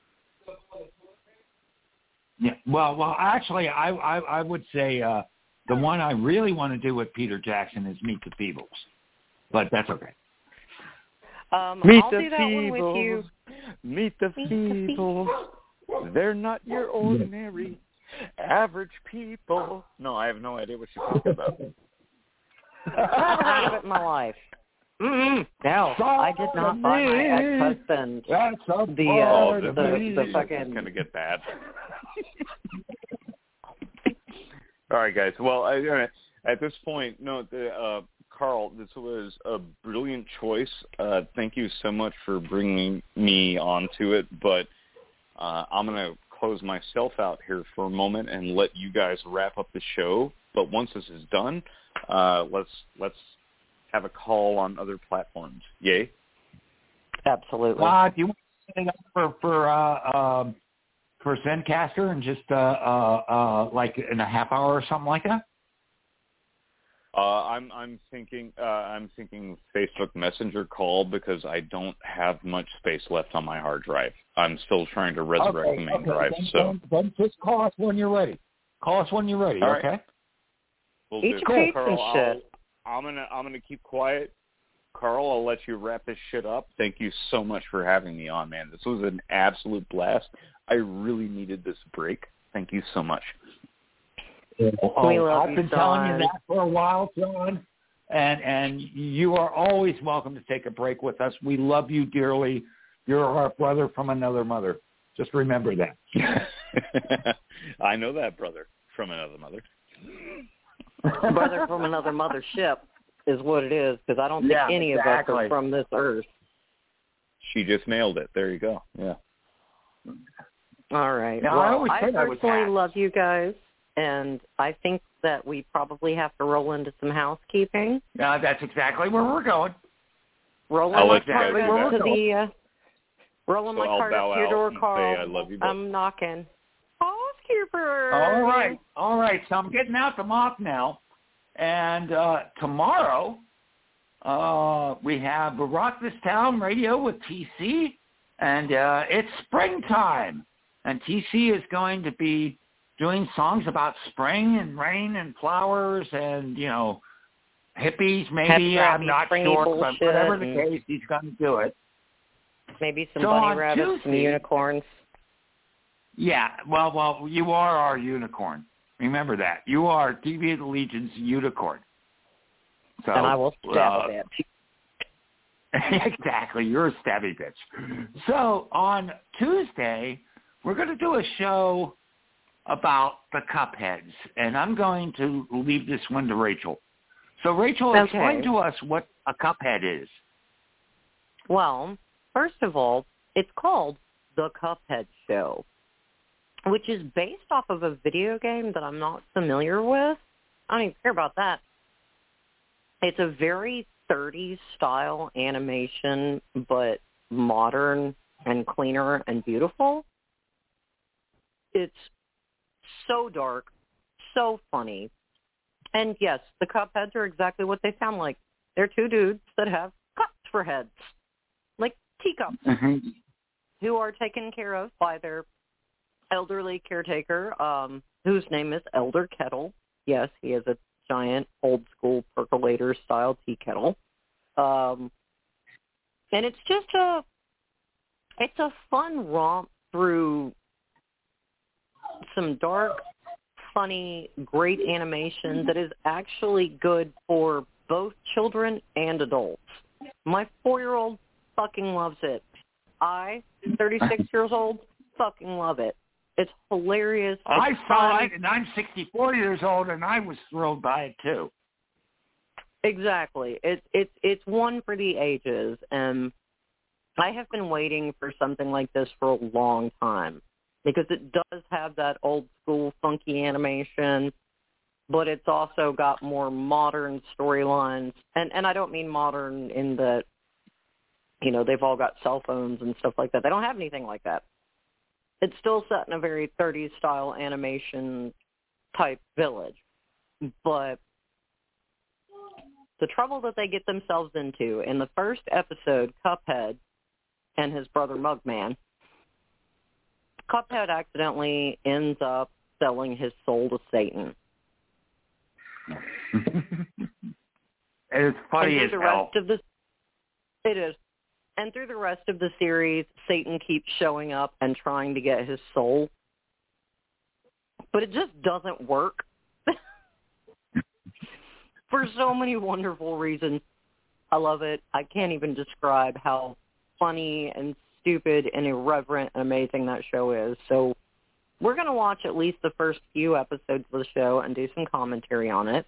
Yeah. Well, actually, I would say the one I really want to do with Peter Jackson is Meet the Feebles, but that's okay. I'll do that one with you. Meet the Feebles. They're not your ordinary average people. No, I have no idea what you're talking about. I've never heard of it in my life. No, I did not find my ex-husband the fucking... It's going to get bad. All right, guys. Well, at this point, Carl, this was a brilliant choice. Thank you so much for bringing me onto it, but I'm going to close myself out here for a moment and let you guys wrap up the show. But once this is done, let's have a call on other platforms. Yay? Absolutely. Do you want to set it up for Zencaster in just like in a half hour or something like that? I'm thinking Facebook Messenger call because I don't have much space left on my hard drive. I'm still trying to resurrect the main drive. Then just call us when you're ready. Call us when you're ready. All okay. Right. We'll Eat your pizza and shit. I'm gonna keep quiet. Carl, I'll let you wrap this shit up. Thank you so much for having me on, man. This was an absolute blast. I really needed this break. Thank you so much. I've been telling you that for a while, John, and you are always welcome to take a break with us. We love you dearly. You're our brother from another mother. Just remember that. I know that, brother from another mother. Brother from another mothership is what it is, because I don't think any of us are from this earth. She just nailed it. There you go. Yeah. All right. Now, well, I personally love you guys. And I think that we probably have to roll into some housekeeping. That's exactly where we're going. Rolling my cart to the rolling my cart up to your door, Carl. I love you, I'm knocking. Housekeeper. All right. So I'm getting out the mop now. And tomorrow we have Rock This Town Radio with TC. And it's springtime. And TC is going to be doing songs about spring and rain and flowers and, hippies maybe. I'm not sure, but whatever the case, he's going to do it. Maybe some bunny rabbits, some unicorns. Yeah, well, you are our unicorn. Remember that. You are Deviant Legion's unicorn. So, and I will stab a bitch. Exactly. You're a stabby bitch. So on Tuesday, we're going to do a show about the Cupheads, and I'm going to leave this one to Rachel. So, Rachel, explain to us what a Cuphead is. Well, first of all, it's called The Cuphead Show, which is based off of a video game that I'm not familiar with. I don't even care about that. It's a very 30s style animation, but modern and cleaner and beautiful. It's so dark, so funny. And yes, the Cupheads are exactly what they sound like. They're two dudes that have cups for heads, like teacups, who are taken care of by their elderly caretaker, whose name is Elder Kettle. Yes, he is a giant, old-school percolator-style tea kettle. And it's just a fun romp through some dark, funny, great animation that is actually good for both children and adults. My 4-year-old fucking loves it. I, 36 years old, fucking love it. It's hilarious. I saw it, and I'm 64 years old, and I was thrilled by it too. Exactly. It's one for the ages, and I have been waiting for something like this for a long time because it does have that old school funky animation, but it's also got more modern storylines. And I don't mean modern in that, you know, they've all got cell phones and stuff like that. They don't have anything like that. It's still set in a very 30s style animation type village. But the trouble that they get themselves into in the first episode, Cuphead and his brother Mugman, Cuphead accidentally ends up selling his soul to Satan. It's funny as hell. It is. And through the rest of the series, Satan keeps showing up and trying to get his soul. But it just doesn't work. For so many wonderful reasons. I love it. I can't even describe how funny and stupid and irreverent and amazing that show is. So we're going to watch at least the first few episodes of the show and do some commentary on it.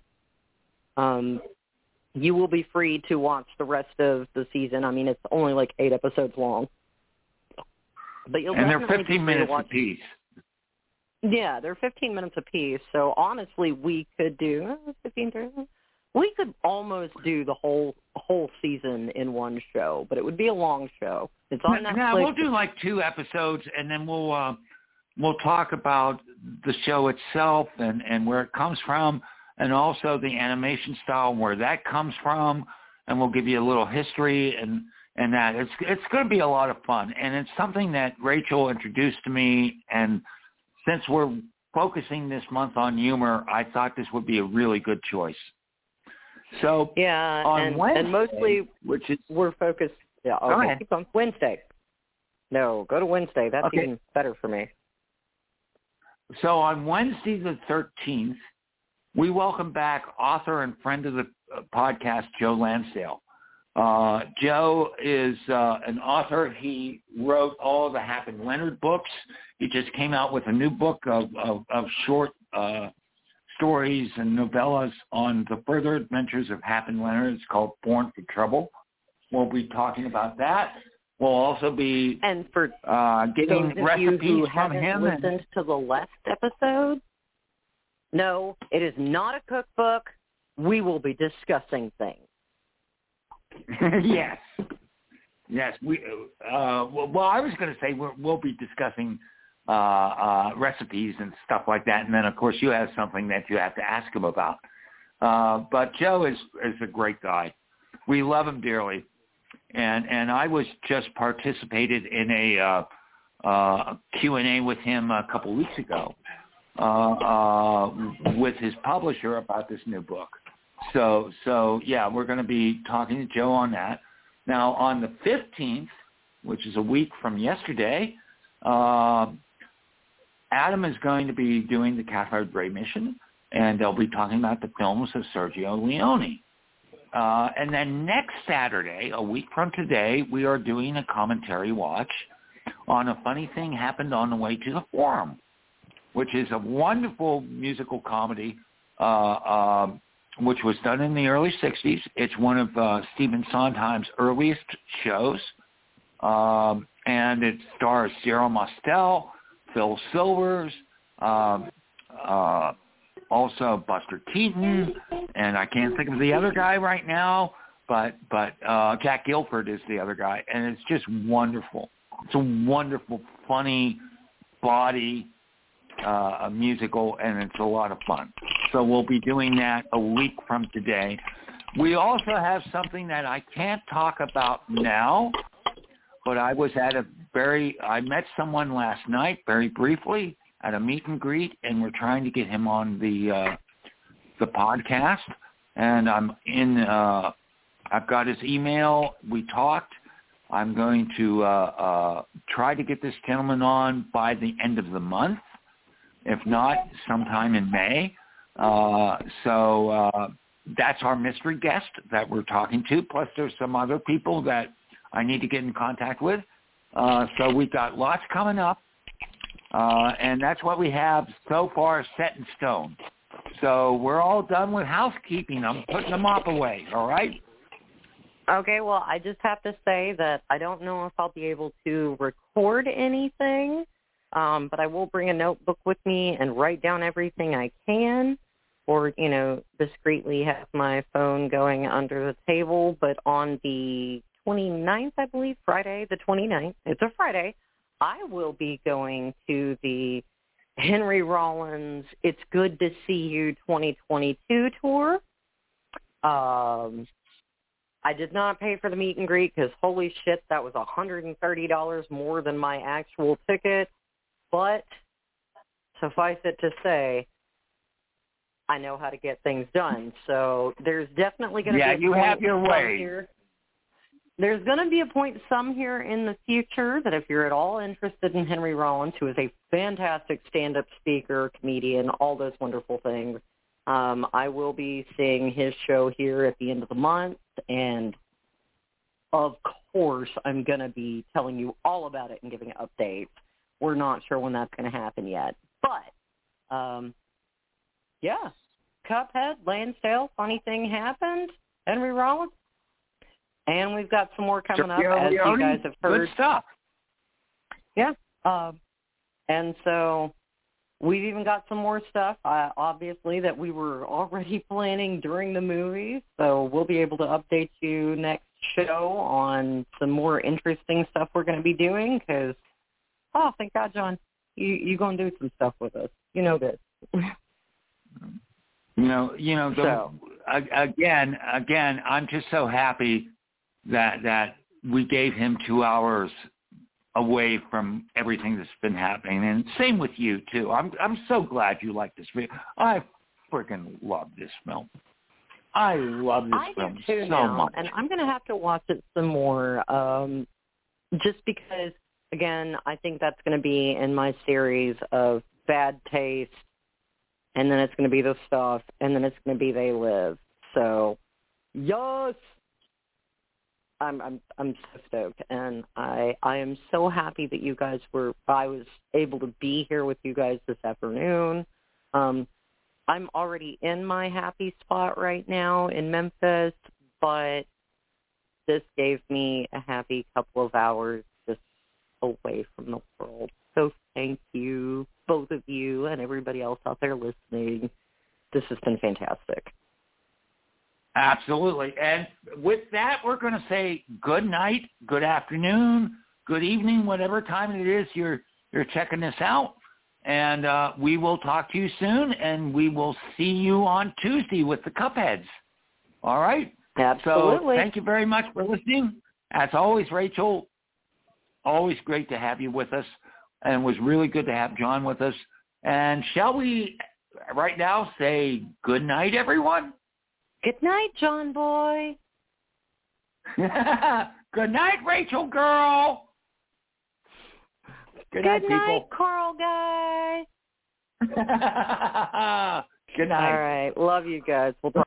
You will be free to watch the rest of the season. I mean, it's only like 8 episodes long. But you'll and definitely they're 15 minutes apiece. Yeah, they're 15 minutes apiece. So honestly, we could do 15, 30. We could almost do the whole season in one show, but it would be a long show. It's on Netflix. Yeah, we'll do like 2 episodes, and then we'll talk about the show itself and where it comes from, and also the animation style and where that comes from, and we'll give you a little history and that. It's going to be a lot of fun, and it's something that Rachel introduced to me, and since we're focusing this month on humor, I thought this would be a really good choice. So yeah, on Wednesday, and mostly which is we're focused. Yeah, okay, go ahead. Keep on Wednesday. No, go to Wednesday. That's okay. even better for me. So on Wednesday the 13th, we welcome back author and friend of the podcast, Joe Lansdale. Joe is an author. He wrote all the Hap and Leonard books. He just came out with a new book of short stories and novellas on the further adventures of Hap and Leonard. It's called Born for Trouble. We'll be talking about that. We'll also be getting recipes from him. Listened to the last episode? No, it is not a cookbook. We will be discussing things. Yes. We. Well, I was going to say we'll be discussing recipes and stuff like that, and then of course you have something that you have to ask him about. But Joe is a great guy. We love him dearly, and I was just participated in a Q&A with him a couple weeks ago with his publisher about this new book. So yeah, we're going to be talking to Joe on that. Now on the 15th, which is a week from yesterday, Adam is going to be doing the Cathode Ray Mission, and they'll be talking about the films of Sergio Leone. And then next Saturday, a week from today, we are doing a commentary watch on A Funny Thing Happened on the Way to the Forum, which is a wonderful musical comedy which was done in the early 60s. It's one of Stephen Sondheim's earliest shows, and it stars Zero Mostel, Phil Silvers, also Buster Keaton, and I can't think of the other guy right now, but Jack Gilford is the other guy, and it's just wonderful. It's a wonderful, funny, body musical, and it's a lot of fun. So we'll be doing that a week from today. We also have something that I can't talk about now, but I met someone last night very briefly at a meet and greet, and we're trying to get him on the podcast. And I've got his email. We talked. I'm going to try to get this gentleman on by the end of the month, if not sometime in May. So that's our mystery guest that we're talking to. Plus there's some other people that I need to get in contact with. So we've got lots coming up. And that's what we have so far set in stone. So we're all done with housekeeping. I'm putting the mop away, all right? Okay, well, I just have to say that I don't know if I'll be able to record anything, but I will bring a notebook with me and write down everything I can, or, discreetly have my phone going under the table. But on the 29th, I believe, Friday the 29th, it's a Friday, I will be going to the Henry Rollins It's Good to See You 2022 tour. I did not pay for the meet and greet because, holy shit, that was $130 more than my actual ticket. But suffice it to say, I know how to get things done. So there's definitely going to be a you have your way. Here. There's going to be a point some here in the future that if you're at all interested in Henry Rollins, who is a fantastic stand-up speaker, comedian, all those wonderful things, I will be seeing his show here at the end of the month, and of course I'm going to be telling you all about it and giving updates. We're not sure when that's going to happen yet. But, yeah, Cuphead, Lansdale, funny thing happened, Henry Rollins. And we've got some more coming up, as you guys have heard. Good stuff. Yeah. And so we've even got some more stuff, obviously, that we were already planning during the movie. So we'll be able to update you next show on some more interesting stuff we're going to be doing because, thank God, John, you're going to do some stuff with us. You know this. Again, I'm just so happy that we gave him 2 hours away from everything that's been happening, and same with you too. I'm so glad you like this video. I freaking love this film. I love this film so now, much, and I'm going to have to watch it some more, just because, again, I think that's going to be in my series of Bad Taste, and then it's going to be The Stuff, and then it's going to be They Live. So, yes. I'm so stoked, and I am so happy that I was able to be here with you guys this afternoon. I'm already in my happy spot right now in Memphis, but this gave me a happy couple of hours just away from the world. So thank you, both of you, and everybody else out there listening. This has been fantastic. Absolutely. And with that, we're going to say good night, good afternoon, good evening, whatever time it is you're checking this out. And we will talk to you soon, and we will see you on Tuesday with the Cupheads. All right? Absolutely. So thank you very much for listening. As always, Rachel, always great to have you with us, and it was really good to have John with us. And shall we right now say good night, everyone? Good night, John boy. Good night, Rachel girl. Good night, people. Carl guy. Good night. All right. Love you guys. We'll talk.